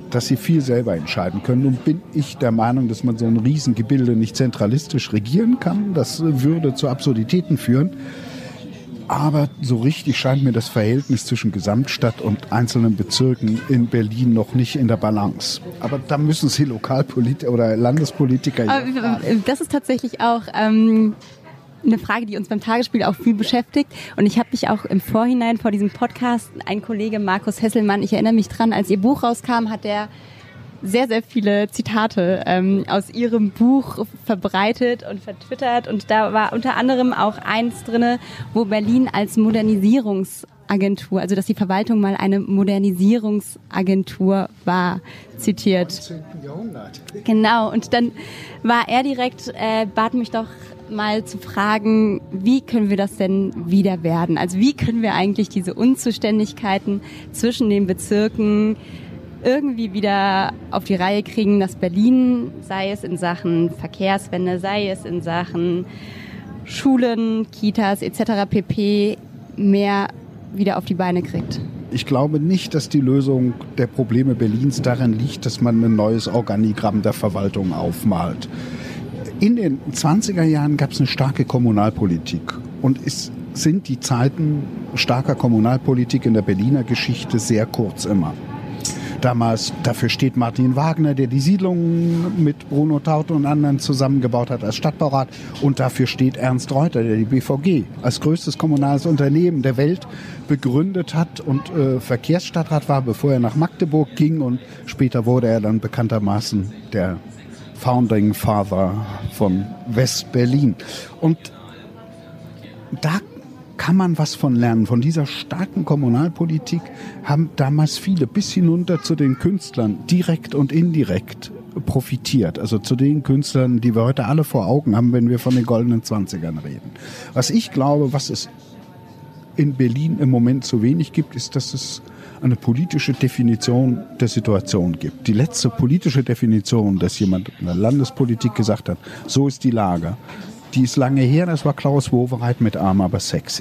dass sie viel selber entscheiden können. Und bin ich der Meinung, dass man so ein Riesengebilde nicht zentralistisch regieren kann. Das würde zu Absurditäten führen. Aber so richtig scheint mir das Verhältnis zwischen Gesamtstadt und einzelnen Bezirken in Berlin noch nicht in der Balance. Aber da müssen Sie Lokalpolitiker oder Landespolitiker... Aber das ist tatsächlich auch ähm, eine Frage, die uns beim Tagesspiel auch viel beschäftigt. Und ich habe mich auch im Vorhinein vor diesem Podcast, ein Kollege Markus Hesselmann, ich erinnere mich dran, als Ihr Buch rauskam, hat der sehr, sehr viele Zitate ähm, aus Ihrem Buch verbreitet und vertwittert. Und da war unter anderem auch eins drinne, wo Berlin als Modernisierungsagentur, also dass die Verwaltung mal eine Modernisierungsagentur war, zitiert. neunzehnten Jahrhundert. Genau, und dann war er direkt, äh, bat mich doch mal zu fragen, wie können wir das denn wieder werden? Also wie können wir eigentlich diese Unzuständigkeiten zwischen den Bezirken irgendwie wieder auf die Reihe kriegen, dass Berlin, sei es in Sachen Verkehrswende, sei es in Sachen Schulen, Kitas et cetera pp. Mehr wieder auf die Beine kriegt. Ich glaube nicht, dass die Lösung der Probleme Berlins darin liegt, dass man ein neues Organigramm der Verwaltung aufmalt. In den zwanziger Jahren gab es eine starke Kommunalpolitik und es sind die Zeiten starker Kommunalpolitik in der Berliner Geschichte sehr kurz immer. Damals, dafür steht Martin Wagner, der die Siedlung mit Bruno Taut und anderen zusammengebaut hat als Stadtbaurat. Und dafür steht Ernst Reuter, der die B V G als größtes kommunales Unternehmen der Welt begründet hat und äh, Verkehrsstadtrat war, bevor er nach Magdeburg ging. Und später wurde er dann bekanntermaßen der Founding Father von West-Berlin. Und da kann man was von lernen. Von dieser starken Kommunalpolitik haben damals viele bis hinunter zu den Künstlern direkt und indirekt profitiert. Also zu den Künstlern, die wir heute alle vor Augen haben, wenn wir von den goldenen Zwanzigern reden. Was ich glaube, was es in Berlin im Moment zu wenig gibt, ist, dass es eine politische Definition der Situation gibt. Die letzte politische Definition, dass jemand in der Landespolitik gesagt hat, so ist die Lage, die ist lange her, das war Klaus Wowereit mit Arm, aber sexy.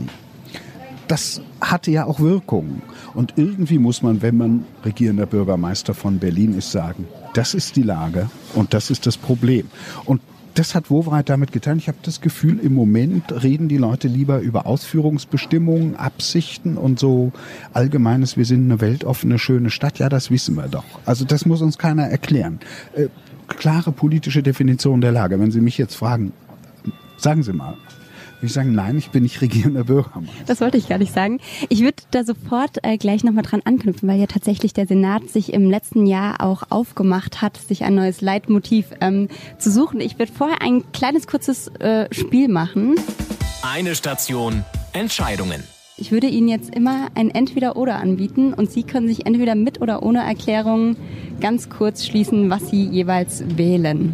Das hatte ja auch Wirkungen. Und irgendwie muss man, wenn man regierender Bürgermeister von Berlin ist, sagen, das ist die Lage und das ist das Problem. Und das hat Wowereit damit getan. Ich habe das Gefühl, im Moment reden die Leute lieber über Ausführungsbestimmungen, Absichten und so Allgemeines, wir sind eine weltoffene, schöne Stadt. Ja, das wissen wir doch. Also das muss uns keiner erklären. Äh, klare politische Definition der Lage. Wenn Sie mich jetzt fragen, sagen Sie mal. Ich sagen, nein, ich bin nicht regierender Bürgermeister. Das wollte ich gar nicht sagen. Ich würde da sofort äh, gleich nochmal dran anknüpfen, weil ja tatsächlich der Senat sich im letzten Jahr auch aufgemacht hat, sich ein neues Leitmotiv ähm, zu suchen. Ich würde vorher ein kleines, kurzes äh, Spiel machen. Eine Station, Entscheidungen. Ich würde Ihnen jetzt immer ein Entweder-Oder anbieten und Sie können sich entweder mit oder ohne Erklärung ganz kurz schließen, was Sie jeweils wählen.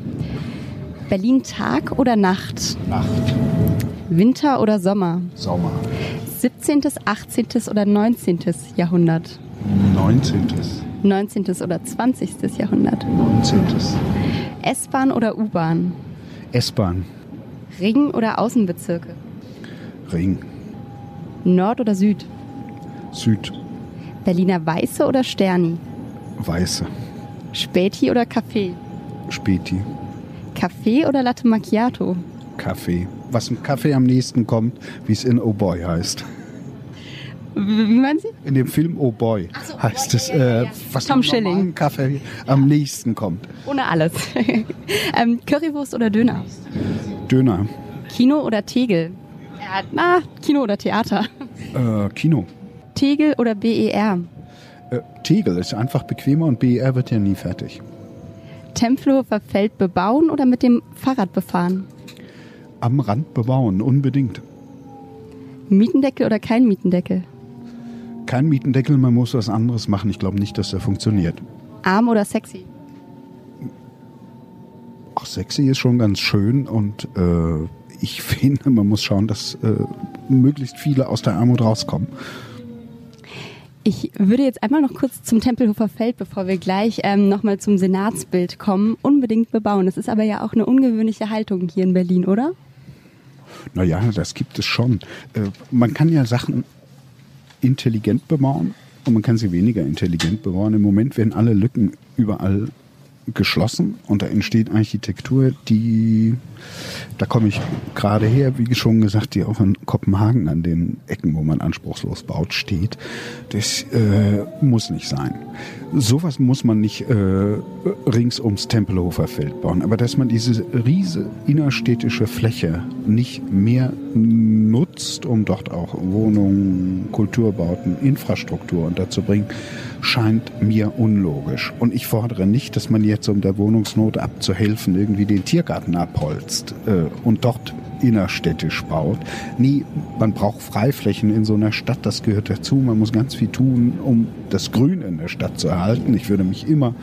Berlin Tag oder Nacht? Nacht. Winter oder Sommer? Sommer. siebzehntes, achtzehntes oder neunzehntes Jahrhundert? neunzehntes. neunzehntes oder zwanzigstes Jahrhundert? neunzehntes. S-Bahn oder U-Bahn? S-Bahn. Ring oder Außenbezirke? Ring. Nord oder Süd? Süd. Berliner Weiße oder Sterni? Weiße. Späti oder Kaffee? Späti. Kaffee oder Latte Macchiato? Kaffee. Was im Kaffee am nächsten kommt, wie es in Oh Boy heißt. Wie meinen Sie? In dem Film Oh Boy so, heißt oh, es, ja, ja, ja. Äh, was Tom im Schilling. normalen Kaffee am nächsten kommt. Ohne alles. ähm, Currywurst oder Döner? Döner. Kino oder Tegel? Ja, na, Kino oder Theater? Äh, Kino. Tegel oder B E R? Äh, Tegel ist einfach bequemer und B E R wird ja nie fertig. Tempelhofer Feld bebauen oder mit dem Fahrrad befahren? Am Rand bebauen, unbedingt. Mietendeckel oder kein Mietendeckel? Kein Mietendeckel, man muss was anderes machen. Ich glaube nicht, dass der funktioniert. Arm oder sexy? Ach, sexy ist schon ganz schön und äh, ich finde, man muss schauen, dass äh, möglichst viele aus der Armut rauskommen. Ich würde jetzt einmal noch kurz zum Tempelhofer Feld, bevor wir gleich ähm, nochmal zum Senatsbild kommen, unbedingt bebauen. Das ist aber ja auch eine ungewöhnliche Haltung hier in Berlin, oder? Naja, das gibt es schon. Äh, man kann ja Sachen intelligent bebauen und man kann sie weniger intelligent bebauen. Im Moment werden alle Lücken überall geschlossen und da entsteht Architektur, die, da komme ich gerade her, wie schon gesagt, die auch in Kopenhagen an den Ecken, wo man anspruchslos baut, steht. Das äh, muss nicht sein. Sowas muss man nicht äh, rings ums Tempelhofer Feld bauen, aber dass man diese riesige innerstädtische Fläche nicht mehr nutzt, um dort auch Wohnungen, Kulturbauten, Infrastruktur unterzubringen, scheint mir unlogisch. Und ich fordere nicht, dass man jetzt, um der Wohnungsnot abzuhelfen, irgendwie den Tiergarten abholzt äh, und dort innerstädtisch baut. Nee, man braucht Freiflächen in so einer Stadt, das gehört dazu. Man muss ganz viel tun, um das Grün in der Stadt zu erhalten. Ich würde mich immer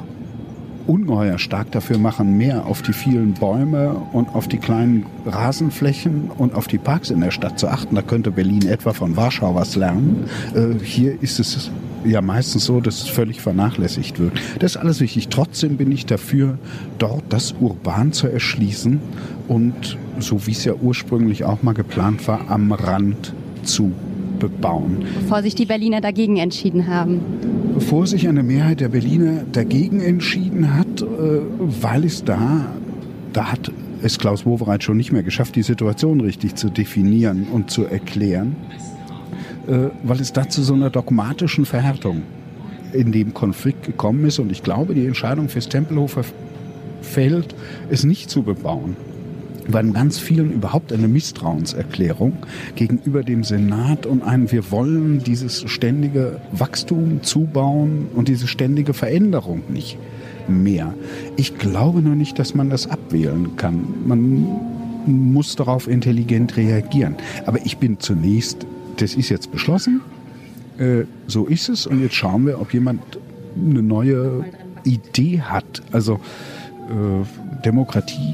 ungeheuer stark dafür machen, mehr auf die vielen Bäume und auf die kleinen Rasenflächen und auf die Parks in der Stadt zu achten. Da könnte Berlin etwa von Warschau was lernen. Äh, hier ist es ja meistens so, dass es völlig vernachlässigt wird. Das ist alles wichtig. Trotzdem bin ich dafür, dort das urban zu erschließen und, so wie es ja ursprünglich auch mal geplant war, am Rand zu bebauen. Bevor sich die Berliner dagegen entschieden haben. Bevor sich eine Mehrheit der Berliner dagegen entschieden hat, weil es da, da hat es Klaus Wowereit schon nicht mehr geschafft, die Situation richtig zu definieren und zu erklären, weil es da zu so einer dogmatischen Verhärtung in dem Konflikt gekommen ist. Und ich glaube, die Entscheidung fürs Tempelhofer Feld ist nicht zu bebauen, war in ganz vielen überhaupt eine Misstrauenserklärung gegenüber dem Senat und ein, wir wollen dieses ständige Wachstum zubauen und diese ständige Veränderung nicht mehr. Ich glaube nur nicht, dass man das abwählen kann. Man muss darauf intelligent reagieren. Aber ich bin zunächst, das ist jetzt beschlossen, äh, so ist es und jetzt schauen wir, ob jemand eine neue Idee hat. Also äh, Demokratie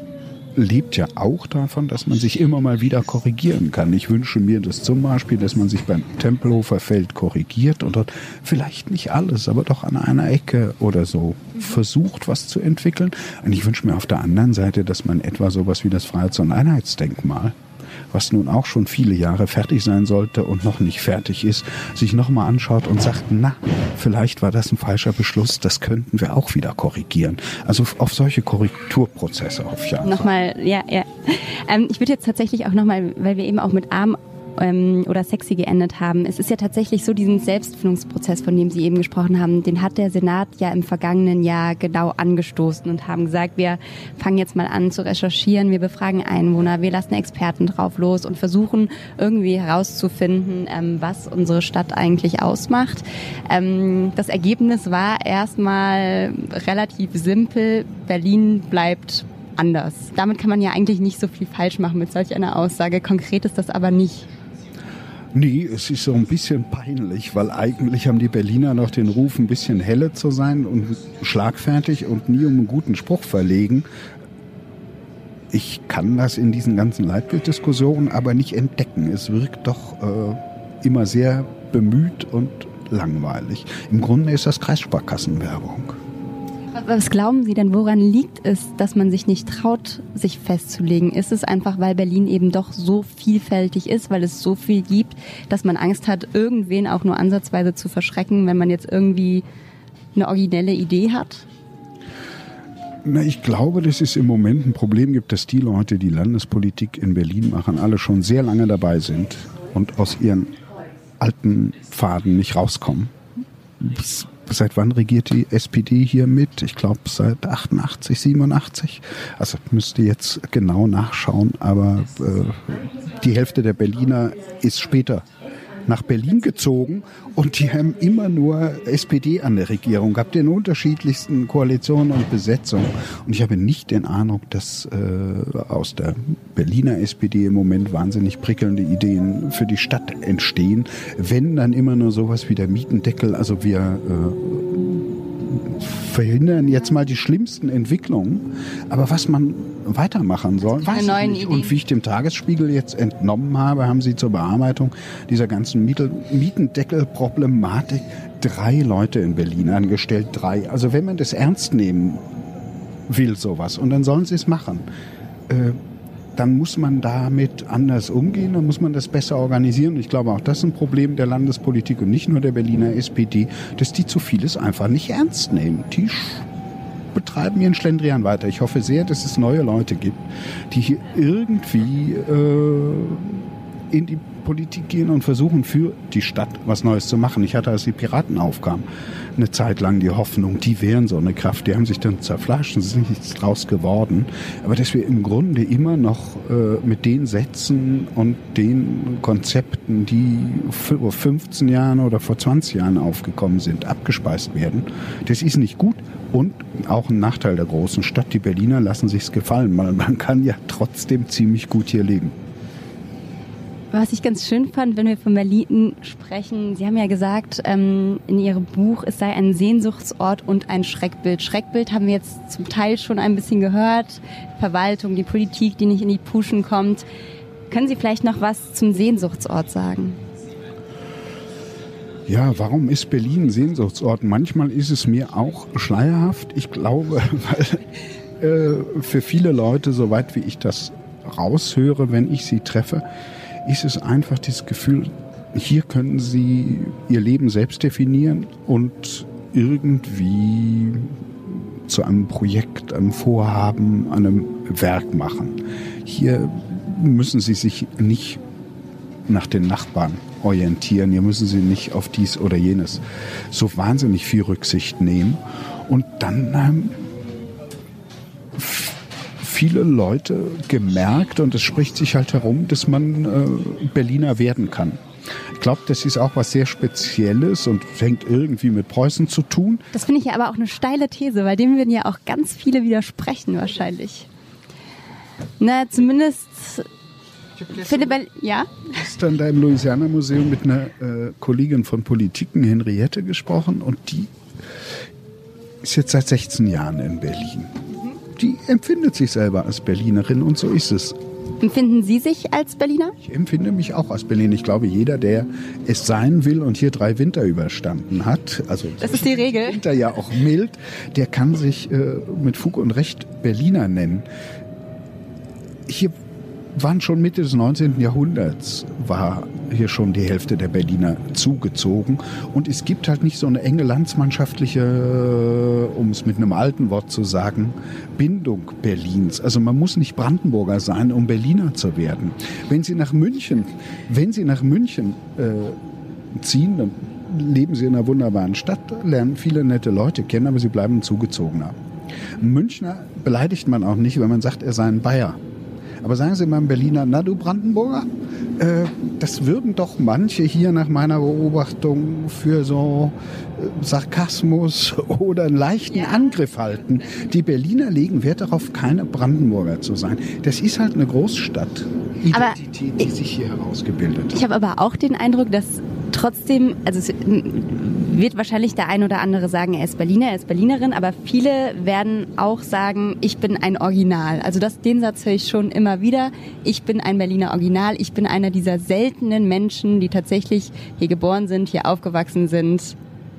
lebt ja auch davon, dass man sich immer mal wieder korrigieren kann. Ich wünsche mir das zum Beispiel, dass man sich beim Tempelhofer Feld korrigiert und dort vielleicht nicht alles, aber doch an einer Ecke oder so versucht, was zu entwickeln. Und ich wünsche mir auf der anderen Seite, dass man etwa sowas wie das Freiheits- und Einheitsdenkmal, was nun auch schon viele Jahre fertig sein sollte und noch nicht fertig ist, sich nochmal anschaut und sagt, na, vielleicht war das ein falscher Beschluss, das könnten wir auch wieder korrigieren. Also auf solche Korrekturprozesse hoffe ich ja. Nochmal, ja, ja. Ähm, ich würde jetzt tatsächlich auch nochmal, weil wir eben auch mit arm ähm, oder sexy geendet haben. Es ist ja tatsächlich so, diesen Selbstfindungsprozess, von dem Sie eben gesprochen haben, den hat der Senat ja im vergangenen Jahr genau angestoßen und haben gesagt, wir fangen jetzt mal an zu recherchieren, wir befragen Einwohner, wir lassen Experten drauf los und versuchen irgendwie herauszufinden, ähm, was unsere Stadt eigentlich ausmacht. Ähm, das Ergebnis war erstmal relativ simpel, Berlin bleibt anders. Damit kann man ja eigentlich nicht so viel falsch machen mit solch einer Aussage. Konkret ist das aber nicht. Nee, es ist so ein bisschen peinlich, weil eigentlich haben die Berliner noch den Ruf, ein bisschen helle zu sein und schlagfertig und nie um einen guten Spruch verlegen. Ich kann das in diesen ganzen Leitbilddiskussionen aber nicht entdecken. Es wirkt doch äh, immer sehr bemüht und langweilig. Im Grunde ist das Kreissparkassenwerbung. Was glauben Sie denn, woran liegt es, dass man sich nicht traut, sich festzulegen? Ist es einfach, weil Berlin eben doch so vielfältig ist, weil es so viel gibt, dass man Angst hat, irgendwen auch nur ansatzweise zu verschrecken, wenn man jetzt irgendwie eine originelle Idee hat? Na, ich glaube, dass es im Moment ein Problem gibt, dass die Leute, die Landespolitik in Berlin machen, alle schon sehr lange dabei sind und aus ihren alten Pfaden nicht rauskommen. Seit wann regiert die S P D hier mit? Ich glaube seit achtundachtzig, siebenundachtzig. Also müsste jetzt genau nachschauen, aber äh, die Hälfte der Berliner ist später nach Berlin gezogen und die haben immer nur S P D an der Regierung gehabt, in unterschiedlichsten Koalitionen und Besetzungen. Und ich habe nicht den Eindruck, dass äh, aus der Berliner S P D im Moment wahnsinnig prickelnde Ideen für die Stadt entstehen. Wenn, dann immer nur sowas wie der Mietendeckel. Also wir äh, verhindern jetzt mal die schlimmsten Entwicklungen. Aber was man weitermachen soll, weiß ich nicht. Und wie ich dem Tagesspiegel jetzt entnommen habe, haben sie zur Bearbeitung dieser ganzen Mietendeckel-Problematik drei Leute in Berlin angestellt. Drei. Also wenn man das ernst nehmen will, sowas, und dann sollen sie es machen. Äh, dann muss man damit anders umgehen, dann muss man das besser organisieren. Ich glaube, auch das ist ein Problem der Landespolitik und nicht nur der Berliner S P D, dass die zu vieles einfach nicht ernst nehmen. Die betreiben ihren Schlendrian weiter. Ich hoffe sehr, dass es neue Leute gibt, die hier irgendwie äh, in die Politik gehen und versuchen, für die Stadt was Neues zu machen. Ich hatte, als die Piraten aufkamen, eine Zeit lang die Hoffnung, die wären so eine Kraft. Die haben sich dann zerfleischt und es ist nichts draus geworden. Aber dass wir im Grunde immer noch äh, mit den Sätzen und den Konzepten, die vor fünfzehn Jahren oder vor zwanzig Jahren aufgekommen sind, abgespeist werden, das ist nicht gut. Und auch ein Nachteil der großen Stadt. Die Berliner lassen sich's gefallen. Man, man kann ja trotzdem ziemlich gut hier leben. Was ich ganz schön fand, wenn wir von Berlin sprechen, Sie haben ja gesagt, ähm, in Ihrem Buch, es sei ein Sehnsuchtsort und ein Schreckbild. Schreckbild haben wir jetzt zum Teil schon ein bisschen gehört. Verwaltung, die Politik, die nicht in die Puschen kommt. Können Sie vielleicht noch was zum Sehnsuchtsort sagen? Ja, warum ist Berlin ein Sehnsuchtsort? Manchmal ist es mir auch schleierhaft. Ich glaube, weil äh, für viele Leute, soweit wie ich das raushöre, wenn ich sie treffe, ist es einfach das Gefühl, hier können sie ihr Leben selbst definieren und irgendwie zu einem Projekt, einem Vorhaben, einem Werk machen. Hier müssen sie sich nicht nach den Nachbarn orientieren, hier müssen sie nicht auf dies oder jenes so wahnsinnig viel Rücksicht nehmen. Und dann haben viele Leute gemerkt, und es spricht sich halt herum, dass man äh, Berliner werden kann. Ich glaube, das ist auch was sehr Spezielles und hängt irgendwie mit Preußen zu tun. Das finde ich ja aber auch eine steile These, weil dem würden ja auch ganz viele widersprechen wahrscheinlich. Na, zumindest Philipp, ja? Gestern da im Louisiana-Museum mit einer äh, Kollegin von Politiken, Henriette, gesprochen, und die ist jetzt seit sechzehn Jahren in Berlin. Die empfindet sich selber als Berlinerin und so ist es. Empfinden Sie sich als Berliner? Ich empfinde mich auch als Berliner. Ich glaube, jeder, der es sein will und hier drei Winter überstanden hat, also das ist die Regel. Winter ja auch mild, der kann sich äh, mit Fug und Recht Berliner nennen. Hier waren schon Mitte des neunzehnten Jahrhunderts, war hier schon die Hälfte der Berliner zugezogen. Und es gibt halt nicht so eine enge landsmannschaftliche, um es mit einem alten Wort zu sagen, Bindung Berlins. Also man muss nicht Brandenburger sein, um Berliner zu werden. Wenn Sie nach München, wenn Sie nach München äh, ziehen, dann leben Sie in einer wunderbaren Stadt, lernen viele nette Leute kennen, aber Sie bleiben Zugezogener. Einen Münchner beleidigt man auch nicht, wenn man sagt, er sei ein Bayer. Aber sagen Sie mal einem Berliner, na du Brandenburger, äh, das würden doch manche hier nach meiner Beobachtung für so äh, Sarkasmus oder einen leichten ja. Angriff halten. Die Berliner legen Wert darauf, keine Brandenburger zu sein. Das ist halt eine Großstadt. Identität, die sich hier herausgebildet hat. Ich habe aber auch den Eindruck, dass trotzdem, also es wird wahrscheinlich der ein oder andere sagen, er ist Berliner, er ist Berlinerin, aber viele werden auch sagen, ich bin ein Original. Also das, den Satz höre ich schon immer wieder. Ich bin ein Berliner Original. Ich bin einer dieser seltenen Menschen, die tatsächlich hier geboren sind, hier aufgewachsen sind.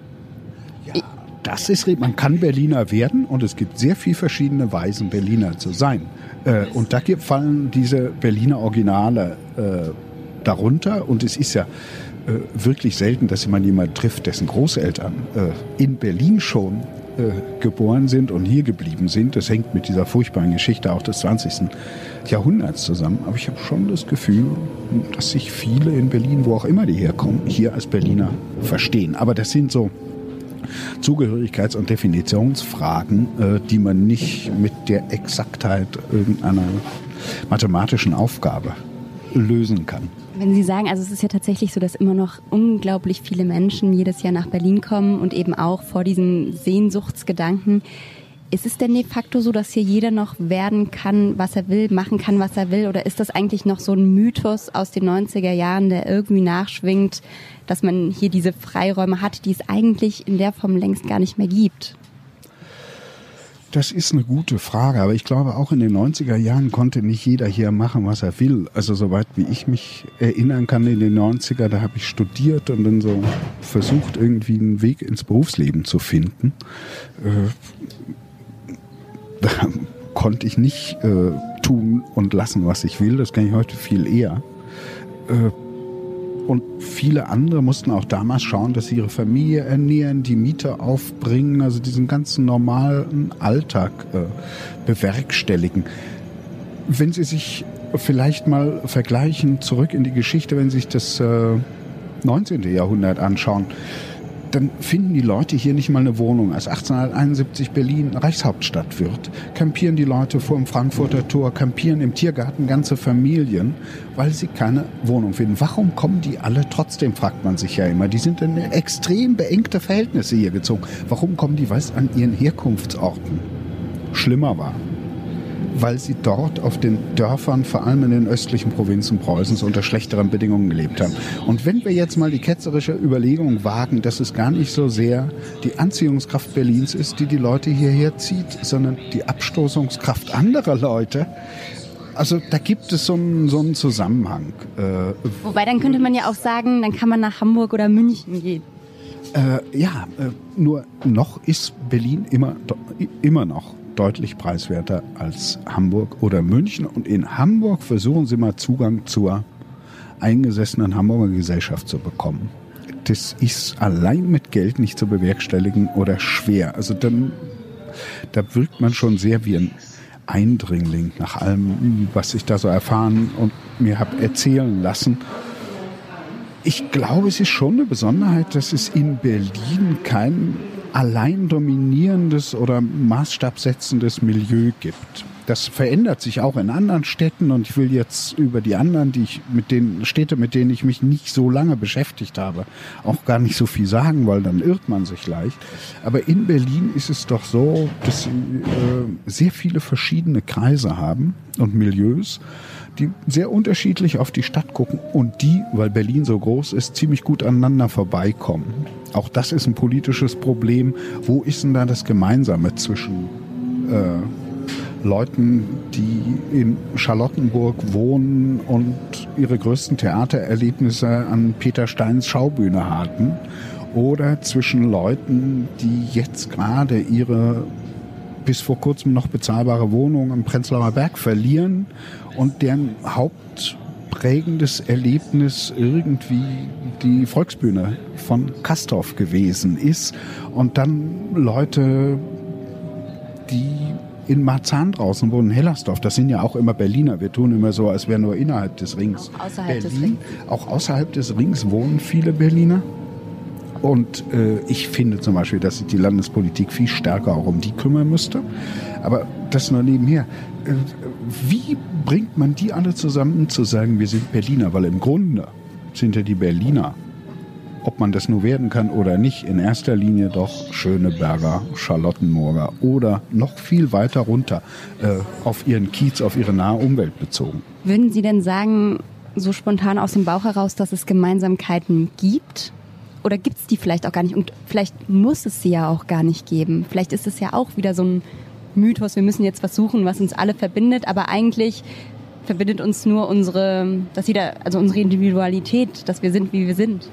Ja, das ist, man kann Berliner werden und es gibt sehr viele verschiedene Weisen, Berliner zu sein. Äh, und da fallen diese Berliner Originale äh, darunter. Und es ist ja äh, wirklich selten, dass man jemanden trifft, dessen Großeltern äh, in Berlin schon äh, geboren sind und hier geblieben sind. Das hängt mit dieser furchtbaren Geschichte auch des zwanzigsten Jahrhunderts zusammen. Aber ich habe schon das Gefühl, dass sich viele in Berlin, wo auch immer die herkommen, hier als Berliner verstehen. Aber das sind so Zugehörigkeits- und Definitionsfragen, äh, die man nicht mit der Exaktheit irgendeiner mathematischen Aufgabe lösen kann. Wenn Sie sagen, also es ist ja tatsächlich so, dass immer noch unglaublich viele Menschen jedes Jahr nach Berlin kommen und eben auch vor diesen Sehnsuchtsgedanken. Ist es denn de facto so, dass hier jeder noch werden kann, was er will, machen kann, was er will? Oder ist das eigentlich noch so ein Mythos aus den neunziger Jahren, der irgendwie nachschwingt, dass man hier diese Freiräume hat, die es eigentlich in der Form längst gar nicht mehr gibt? Das ist eine gute Frage, aber ich glaube, auch in den neunziger Jahren konnte nicht jeder hier machen, was er will. Also soweit wie ich mich erinnern kann, in den neunziger, da habe ich studiert und dann so versucht, irgendwie einen Weg ins Berufsleben zu finden. Äh, da konnte ich nicht äh, tun und lassen, was ich will. Das kann ich heute viel eher. Und viele andere mussten auch damals schauen, dass sie ihre Familie ernähren, die Miete aufbringen, also diesen ganzen normalen Alltag äh, bewerkstelligen. Wenn Sie sich vielleicht mal vergleichen, zurück in die Geschichte, wenn Sie sich das äh, neunzehnten. Jahrhundert anschauen, dann finden die Leute hier nicht mal eine Wohnung. Als achtzehnhunderteinundsiebzig Berlin Reichshauptstadt wird, campieren die Leute vor dem Frankfurter Tor, campieren im Tiergarten ganze Familien, weil sie keine Wohnung finden. Warum kommen die alle trotzdem, fragt man sich ja immer. Die sind in extrem beengte Verhältnisse hier gezogen. Warum kommen die, weil es an ihren Herkunftsorten schlimmer war? Weil sie dort auf den Dörfern, vor allem in den östlichen Provinzen Preußens, unter schlechteren Bedingungen gelebt haben. Und wenn wir jetzt mal die ketzerische Überlegung wagen, dass es gar nicht so sehr die Anziehungskraft Berlins ist, die die Leute hierher zieht, sondern die Abstoßungskraft anderer Leute, also da gibt es so einen, so einen Zusammenhang. Äh, Wobei, dann könnte man ja auch sagen, dann kann man nach Hamburg oder München gehen. Äh, ja, äh, nur noch ist Berlin immer, immer noch deutlich preiswerter als Hamburg oder München. Und in Hamburg versuchen Sie mal Zugang zur eingesessenen Hamburger Gesellschaft zu bekommen. Das ist allein mit Geld nicht zu bewerkstelligen oder schwer. Also dann, da wirkt man schon sehr wie ein Eindringling nach allem, was ich da so erfahren und mir habe erzählen lassen. Ich glaube, es ist schon eine Besonderheit, dass es in Berlin kein allein dominierendes oder maßstabsetzendes Milieu gibt. Das verändert sich auch in anderen Städten und ich will jetzt über die anderen, die ich mit den Städte, mit denen ich mich nicht so lange beschäftigt habe, auch gar nicht so viel sagen, weil dann irrt man sich leicht. Aber in Berlin ist es doch so, dass sie äh, sehr viele verschiedene Kreise haben und Milieus, die sehr unterschiedlich auf die Stadt gucken und die, weil Berlin so groß ist, ziemlich gut aneinander vorbeikommen. Auch das ist ein politisches Problem. Wo ist denn da das Gemeinsame zwischen äh, Leuten, die in Charlottenburg wohnen und ihre größten Theatererlebnisse an Peter Steins Schaubühne hatten, oder zwischen Leuten, die jetzt gerade ihre bis vor kurzem noch bezahlbare Wohnung im Prenzlauer Berg verlieren und deren hauptprägendes Erlebnis irgendwie die Volksbühne von Castorf gewesen ist. Und dann Leute, die in Marzahn draußen wohnen, Hellersdorf, das sind ja auch immer Berliner. Wir tun immer so, als wäre nur innerhalb des Rings. Auch außerhalb Berlin, des Rings. Auch außerhalb des Rings wohnen viele Berliner. Und äh, ich finde zum Beispiel, dass sich die Landespolitik viel stärker auch um die kümmern müsste. Aber das nur nebenher. Äh, wie bringt man die alle zusammen, zu sagen, wir sind Berliner? Weil im Grunde sind ja die Berliner, ob man das nur werden kann oder nicht, in erster Linie doch Schöneberger, Charlottenburger oder noch viel weiter runter äh, auf ihren Kiez, auf ihre nahe Umwelt bezogen. Würden Sie denn sagen, so spontan aus dem Bauch heraus, dass es Gemeinsamkeiten gibt? Oder gibt es die vielleicht auch gar nicht? Und vielleicht muss es sie ja auch gar nicht geben. Vielleicht ist es ja auch wieder so ein Mythos, wir müssen jetzt was suchen, was uns alle verbindet, aber eigentlich verbindet uns nur unsere, dass jeder, also unsere Individualität, dass wir sind, wie wir sind.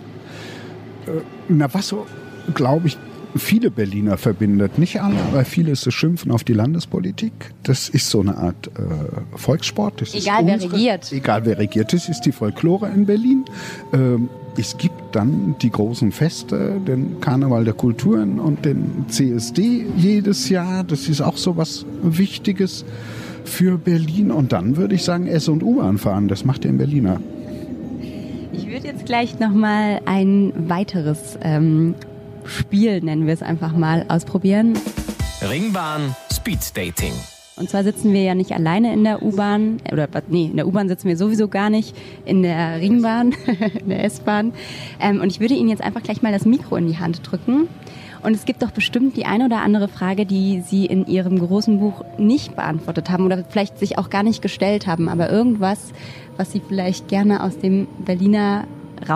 Na, was so, glaube ich, viele Berliner verbindet. Nicht alle, aber viele ist das Schimpfen auf die Landespolitik. Das ist so eine Art äh, Volkssport. Das egal ist wer unsere, regiert. Egal wer regiert. Das ist die Folklore in Berlin. Ähm, es gibt dann die großen Feste, den Karneval der Kulturen und den C S D jedes Jahr. Das ist auch so was Wichtiges für Berlin. Und dann würde ich sagen, S- und U-Bahn fahren. Das macht den Berliner. Ich würde jetzt gleich nochmal ein weiteres ähm, Spiel, nennen wir es einfach mal, ausprobieren. Ringbahn Speed Dating. Und zwar sitzen wir ja nicht alleine in der U-Bahn, oder nee, in der U-Bahn sitzen wir sowieso gar nicht, in der Ringbahn, in der S-Bahn. Ähm, und ich würde Ihnen jetzt einfach gleich mal das Mikro in die Hand drücken. Und es gibt doch bestimmt die eine oder andere Frage, die Sie in Ihrem großen Buch nicht beantwortet haben oder vielleicht sich auch gar nicht gestellt haben, aber irgendwas, was Sie vielleicht gerne aus dem Berliner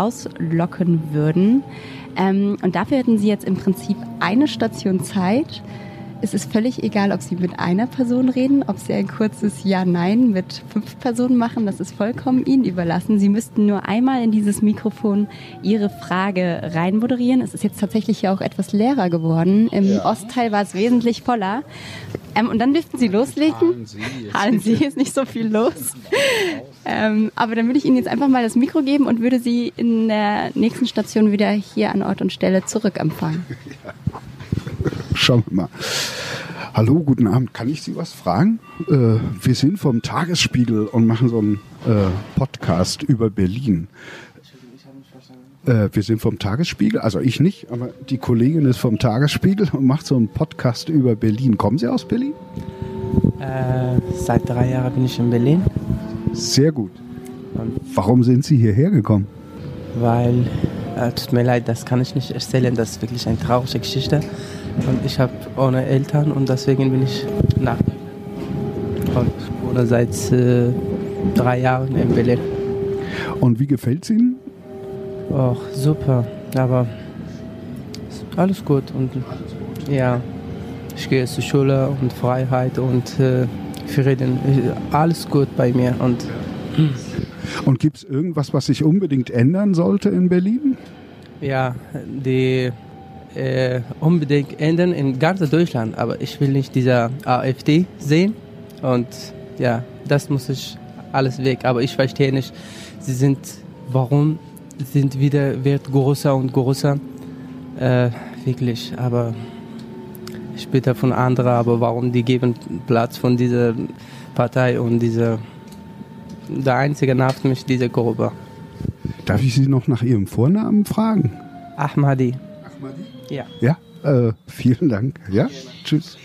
rauslocken würden. Ähm, und dafür hätten Sie jetzt im Prinzip eine Station Zeit, es ist völlig egal, ob Sie mit einer Person reden, ob Sie ein kurzes Ja-Nein mit fünf Personen machen. Das ist vollkommen Ihnen überlassen. Sie müssten nur einmal in dieses Mikrofon Ihre Frage reinmoderieren. Es ist jetzt tatsächlich ja auch etwas leerer geworden. Im ja. Ostteil war es wesentlich voller. Ähm, und dann dürften Sie loslegen. Hallen Sie, ist nicht so viel los. ähm, aber dann würde ich Ihnen jetzt einfach mal das Mikro geben und würde Sie in der nächsten Station wieder hier an Ort und Stelle zurückempfangen. Ja. Schauen wir mal. Hallo, guten Abend. Kann ich Sie was fragen? Äh, wir sind vom Tagesspiegel und machen so einen äh, Podcast über Berlin. Äh, wir sind vom Tagesspiegel, also ich nicht, aber die Kollegin ist vom Tagesspiegel und macht so einen Podcast über Berlin. Kommen Sie aus Berlin? Äh, seit drei Jahren bin ich in Berlin. Sehr gut. Und warum sind Sie hierher gekommen? Weil, äh, tut mir leid, das kann ich nicht erzählen, das ist wirklich eine traurige Geschichte. Und ich habe ohne Eltern und deswegen bin ich nach und wohne seit äh, drei Jahren in Berlin. Und wie gefällt es Ihnen? Och, super, aber alles gut und ja, ich gehe zur Schule und Freiheit und äh, Frieden, alles gut bei mir. Und, und gibt es irgendwas, was sich unbedingt ändern sollte in Berlin? Ja, die Äh, unbedingt ändern in ganz Deutschland, aber ich will nicht diese AfD sehen und ja, das muss ich alles weg, aber ich verstehe nicht, sie sind, warum sind wieder, wird größer und größer, äh, wirklich, aber ich bitte von anderen, aber warum die geben Platz von dieser Partei und diese, der einzige nervt mich, diese Gruppe. Darf ich Sie noch nach Ihrem Vornamen fragen? Ahmadi. Ja. Ja, äh, vielen Dank. Ja, tschüss.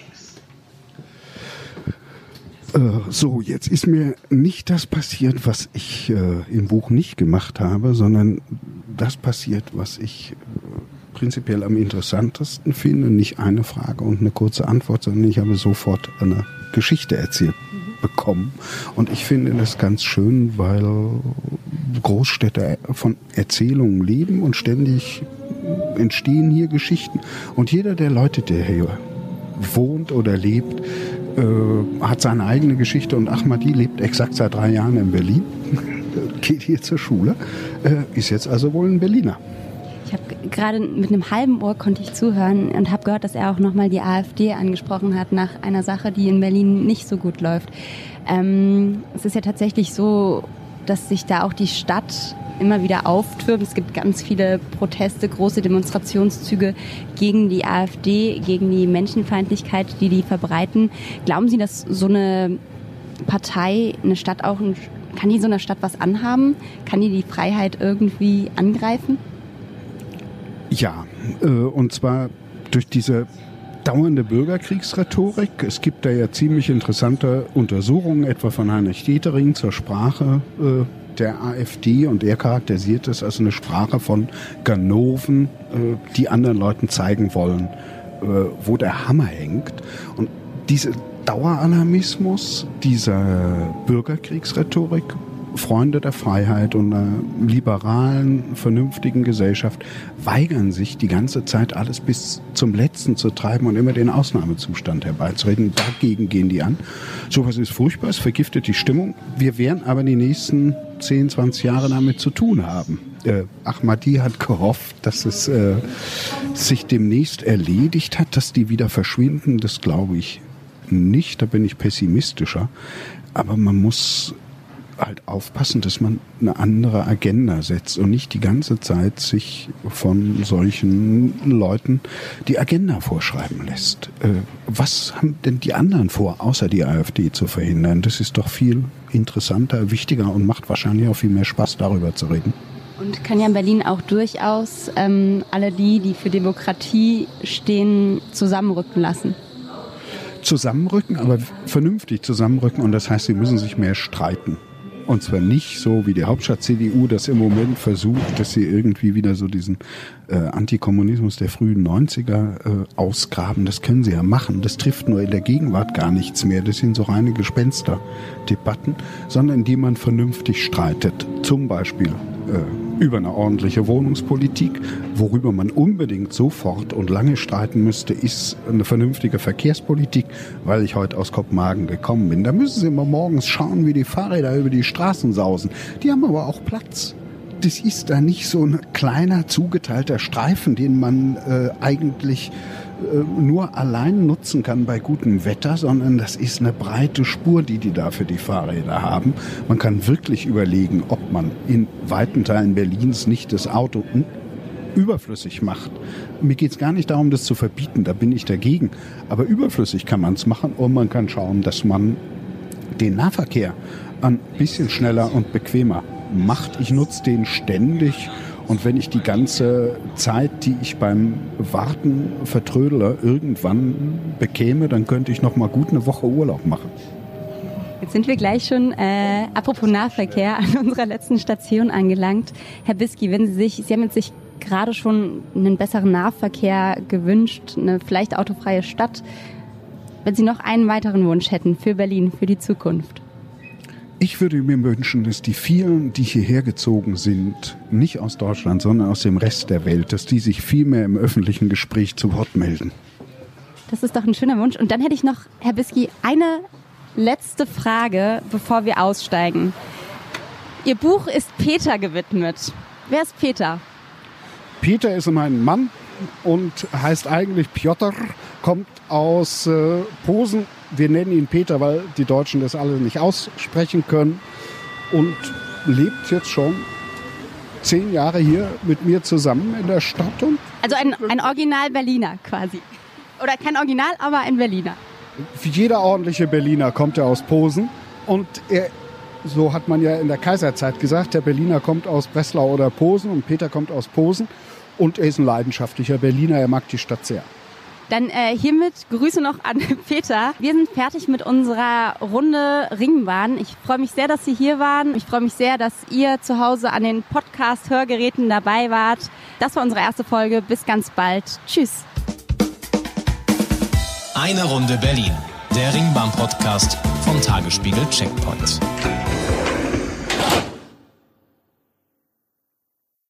Äh, so, jetzt ist mir nicht das passiert, was ich äh, im Buch nicht gemacht habe, sondern das passiert, was ich äh, prinzipiell am interessantesten finde. Nicht eine Frage und eine kurze Antwort, sondern ich habe sofort eine Geschichte erzählt bekommen. Und ich finde das ganz schön, weil Großstädte von Erzählungen leben und ständig entstehen hier Geschichten. Und jeder der Leute, der hier wohnt oder lebt, äh, hat seine eigene Geschichte. Und Ahmadi lebt exakt seit drei Jahren in Berlin, geht hier zur Schule, äh, ist jetzt also wohl ein Berliner. Ich habe gerade mit einem halben Ohr konnte ich zuhören und habe gehört, dass er auch nochmal die AfD angesprochen hat nach einer Sache, die in Berlin nicht so gut läuft. Ähm, es ist ja tatsächlich so, dass sich da auch die Stadt immer wieder auftürmt. Es gibt ganz viele Proteste, große Demonstrationszüge gegen die AfD, gegen die Menschenfeindlichkeit, die die verbreiten. Glauben Sie, dass so eine Partei, eine Stadt auch, kann die so einer Stadt was anhaben? Kann die die Freiheit irgendwie angreifen? Ja, äh, und zwar durch diese dauernde Bürgerkriegsrhetorik. Es gibt da ja ziemlich interessante Untersuchungen, etwa von Heinrich Detering zur Sprache äh, der AfD, und er charakterisiert es als eine Sprache von Ganoven, äh, die anderen Leuten zeigen wollen, äh, wo der Hammer hängt. Und diese Daueralarmismus, dieser Bürgerkriegsrhetorik, Freunde der Freiheit und einer liberalen, vernünftigen Gesellschaft weigern sich die ganze Zeit alles bis zum Letzten zu treiben und immer den Ausnahmezustand herbeizureden. Dagegen gehen die an. Sowas ist furchtbar, es vergiftet die Stimmung. Wir werden aber die nächsten zehn, zwanzig Jahre damit zu tun haben. Äh, Ahmadi hat gehofft, dass es äh, sich demnächst erledigt hat, dass die wieder verschwinden. Das glaube ich nicht, da bin ich pessimistischer. Aber man muss halt aufpassen, dass man eine andere Agenda setzt und nicht die ganze Zeit sich von solchen Leuten die Agenda vorschreiben lässt. Äh, was haben denn die anderen vor, außer die AfD zu verhindern? Das ist doch viel interessanter, wichtiger und macht wahrscheinlich auch viel mehr Spaß, darüber zu reden. Und kann ja in Berlin auch durchaus ähm, alle die, die für Demokratie stehen, zusammenrücken lassen. Zusammenrücken, aber vernünftig zusammenrücken, und das heißt, sie müssen sich mehr streiten. Und zwar nicht so wie die Hauptstadt-C D U das im Moment versucht, dass sie irgendwie wieder so diesen äh, Antikommunismus der frühen neunziger äh, ausgraben. Das können sie ja machen. Das trifft nur in der Gegenwart gar nichts mehr. Das sind so reine Gespensterdebatten, sondern indem man vernünftig streitet. Zum Beispiel äh, über eine ordentliche Wohnungspolitik. Worüber man unbedingt sofort und lange streiten müsste, ist eine vernünftige Verkehrspolitik, weil ich heute aus Kopenhagen gekommen bin. Da müssen Sie immer morgens schauen, wie die Fahrräder über die Straßen sausen. Die haben aber auch Platz. Das ist da nicht so ein kleiner, zugeteilter Streifen, den man äh, eigentlich äh, nur allein nutzen kann bei gutem Wetter, sondern das ist eine breite Spur, die die da für die Fahrräder haben. Man kann wirklich überlegen, ob man in weiten Teilen Berlins nicht das Auto überflüssig macht. Mir geht es gar nicht darum, das zu verbieten, da bin ich dagegen. Aber überflüssig kann man es machen und man kann schauen, dass man den Nahverkehr ein bisschen schneller und bequemer macht. Ich nutze den ständig und wenn ich die ganze Zeit, die ich beim Warten vertrödele, irgendwann bekäme, dann könnte ich noch mal gut eine Woche Urlaub machen. Jetzt sind wir gleich schon, äh, apropos Nahverkehr, an unserer letzten Station angelangt. Herr Bisky, wenn Sie sich, Sie haben jetzt sich gerade schon einen besseren Nahverkehr gewünscht, eine vielleicht autofreie Stadt. Wenn Sie noch einen weiteren Wunsch hätten für Berlin, für die Zukunft? Ich würde mir wünschen, dass die vielen, die hierher gezogen sind, nicht aus Deutschland, sondern aus dem Rest der Welt, dass die sich viel mehr im öffentlichen Gespräch zu Wort melden. Das ist doch ein schöner Wunsch. Und dann hätte ich noch, Herr Bisky, eine letzte Frage, bevor wir aussteigen. Ihr Buch ist Peter gewidmet. Wer ist Peter? Peter ist mein Mann und heißt eigentlich Piotr, kommt aus äh, Posen. Wir nennen ihn Peter, weil die Deutschen das alle nicht aussprechen können und lebt jetzt schon zehn Jahre hier mit mir zusammen in der Stadt. Und also ein, ein Original-Berliner quasi. Oder kein Original, aber ein Berliner. Wie jeder ordentliche Berliner kommt er aus Posen und er, so hat man ja in der Kaiserzeit gesagt, der Berliner kommt aus Breslau oder Posen und Peter kommt aus Posen und er ist ein leidenschaftlicher Berliner, er mag die Stadt sehr. Dann äh, hiermit Grüße noch an Peter. Wir sind fertig mit unserer Runde Ringbahn. Ich freue mich sehr, dass Sie hier waren. Ich freue mich sehr, dass ihr zu Hause an den Podcast-Hörgeräten dabei wart. Das war unsere erste Folge. Bis ganz bald. Tschüss. Eine Runde Berlin. Der Ringbahn-Podcast vom Tagesspiegel Checkpoint.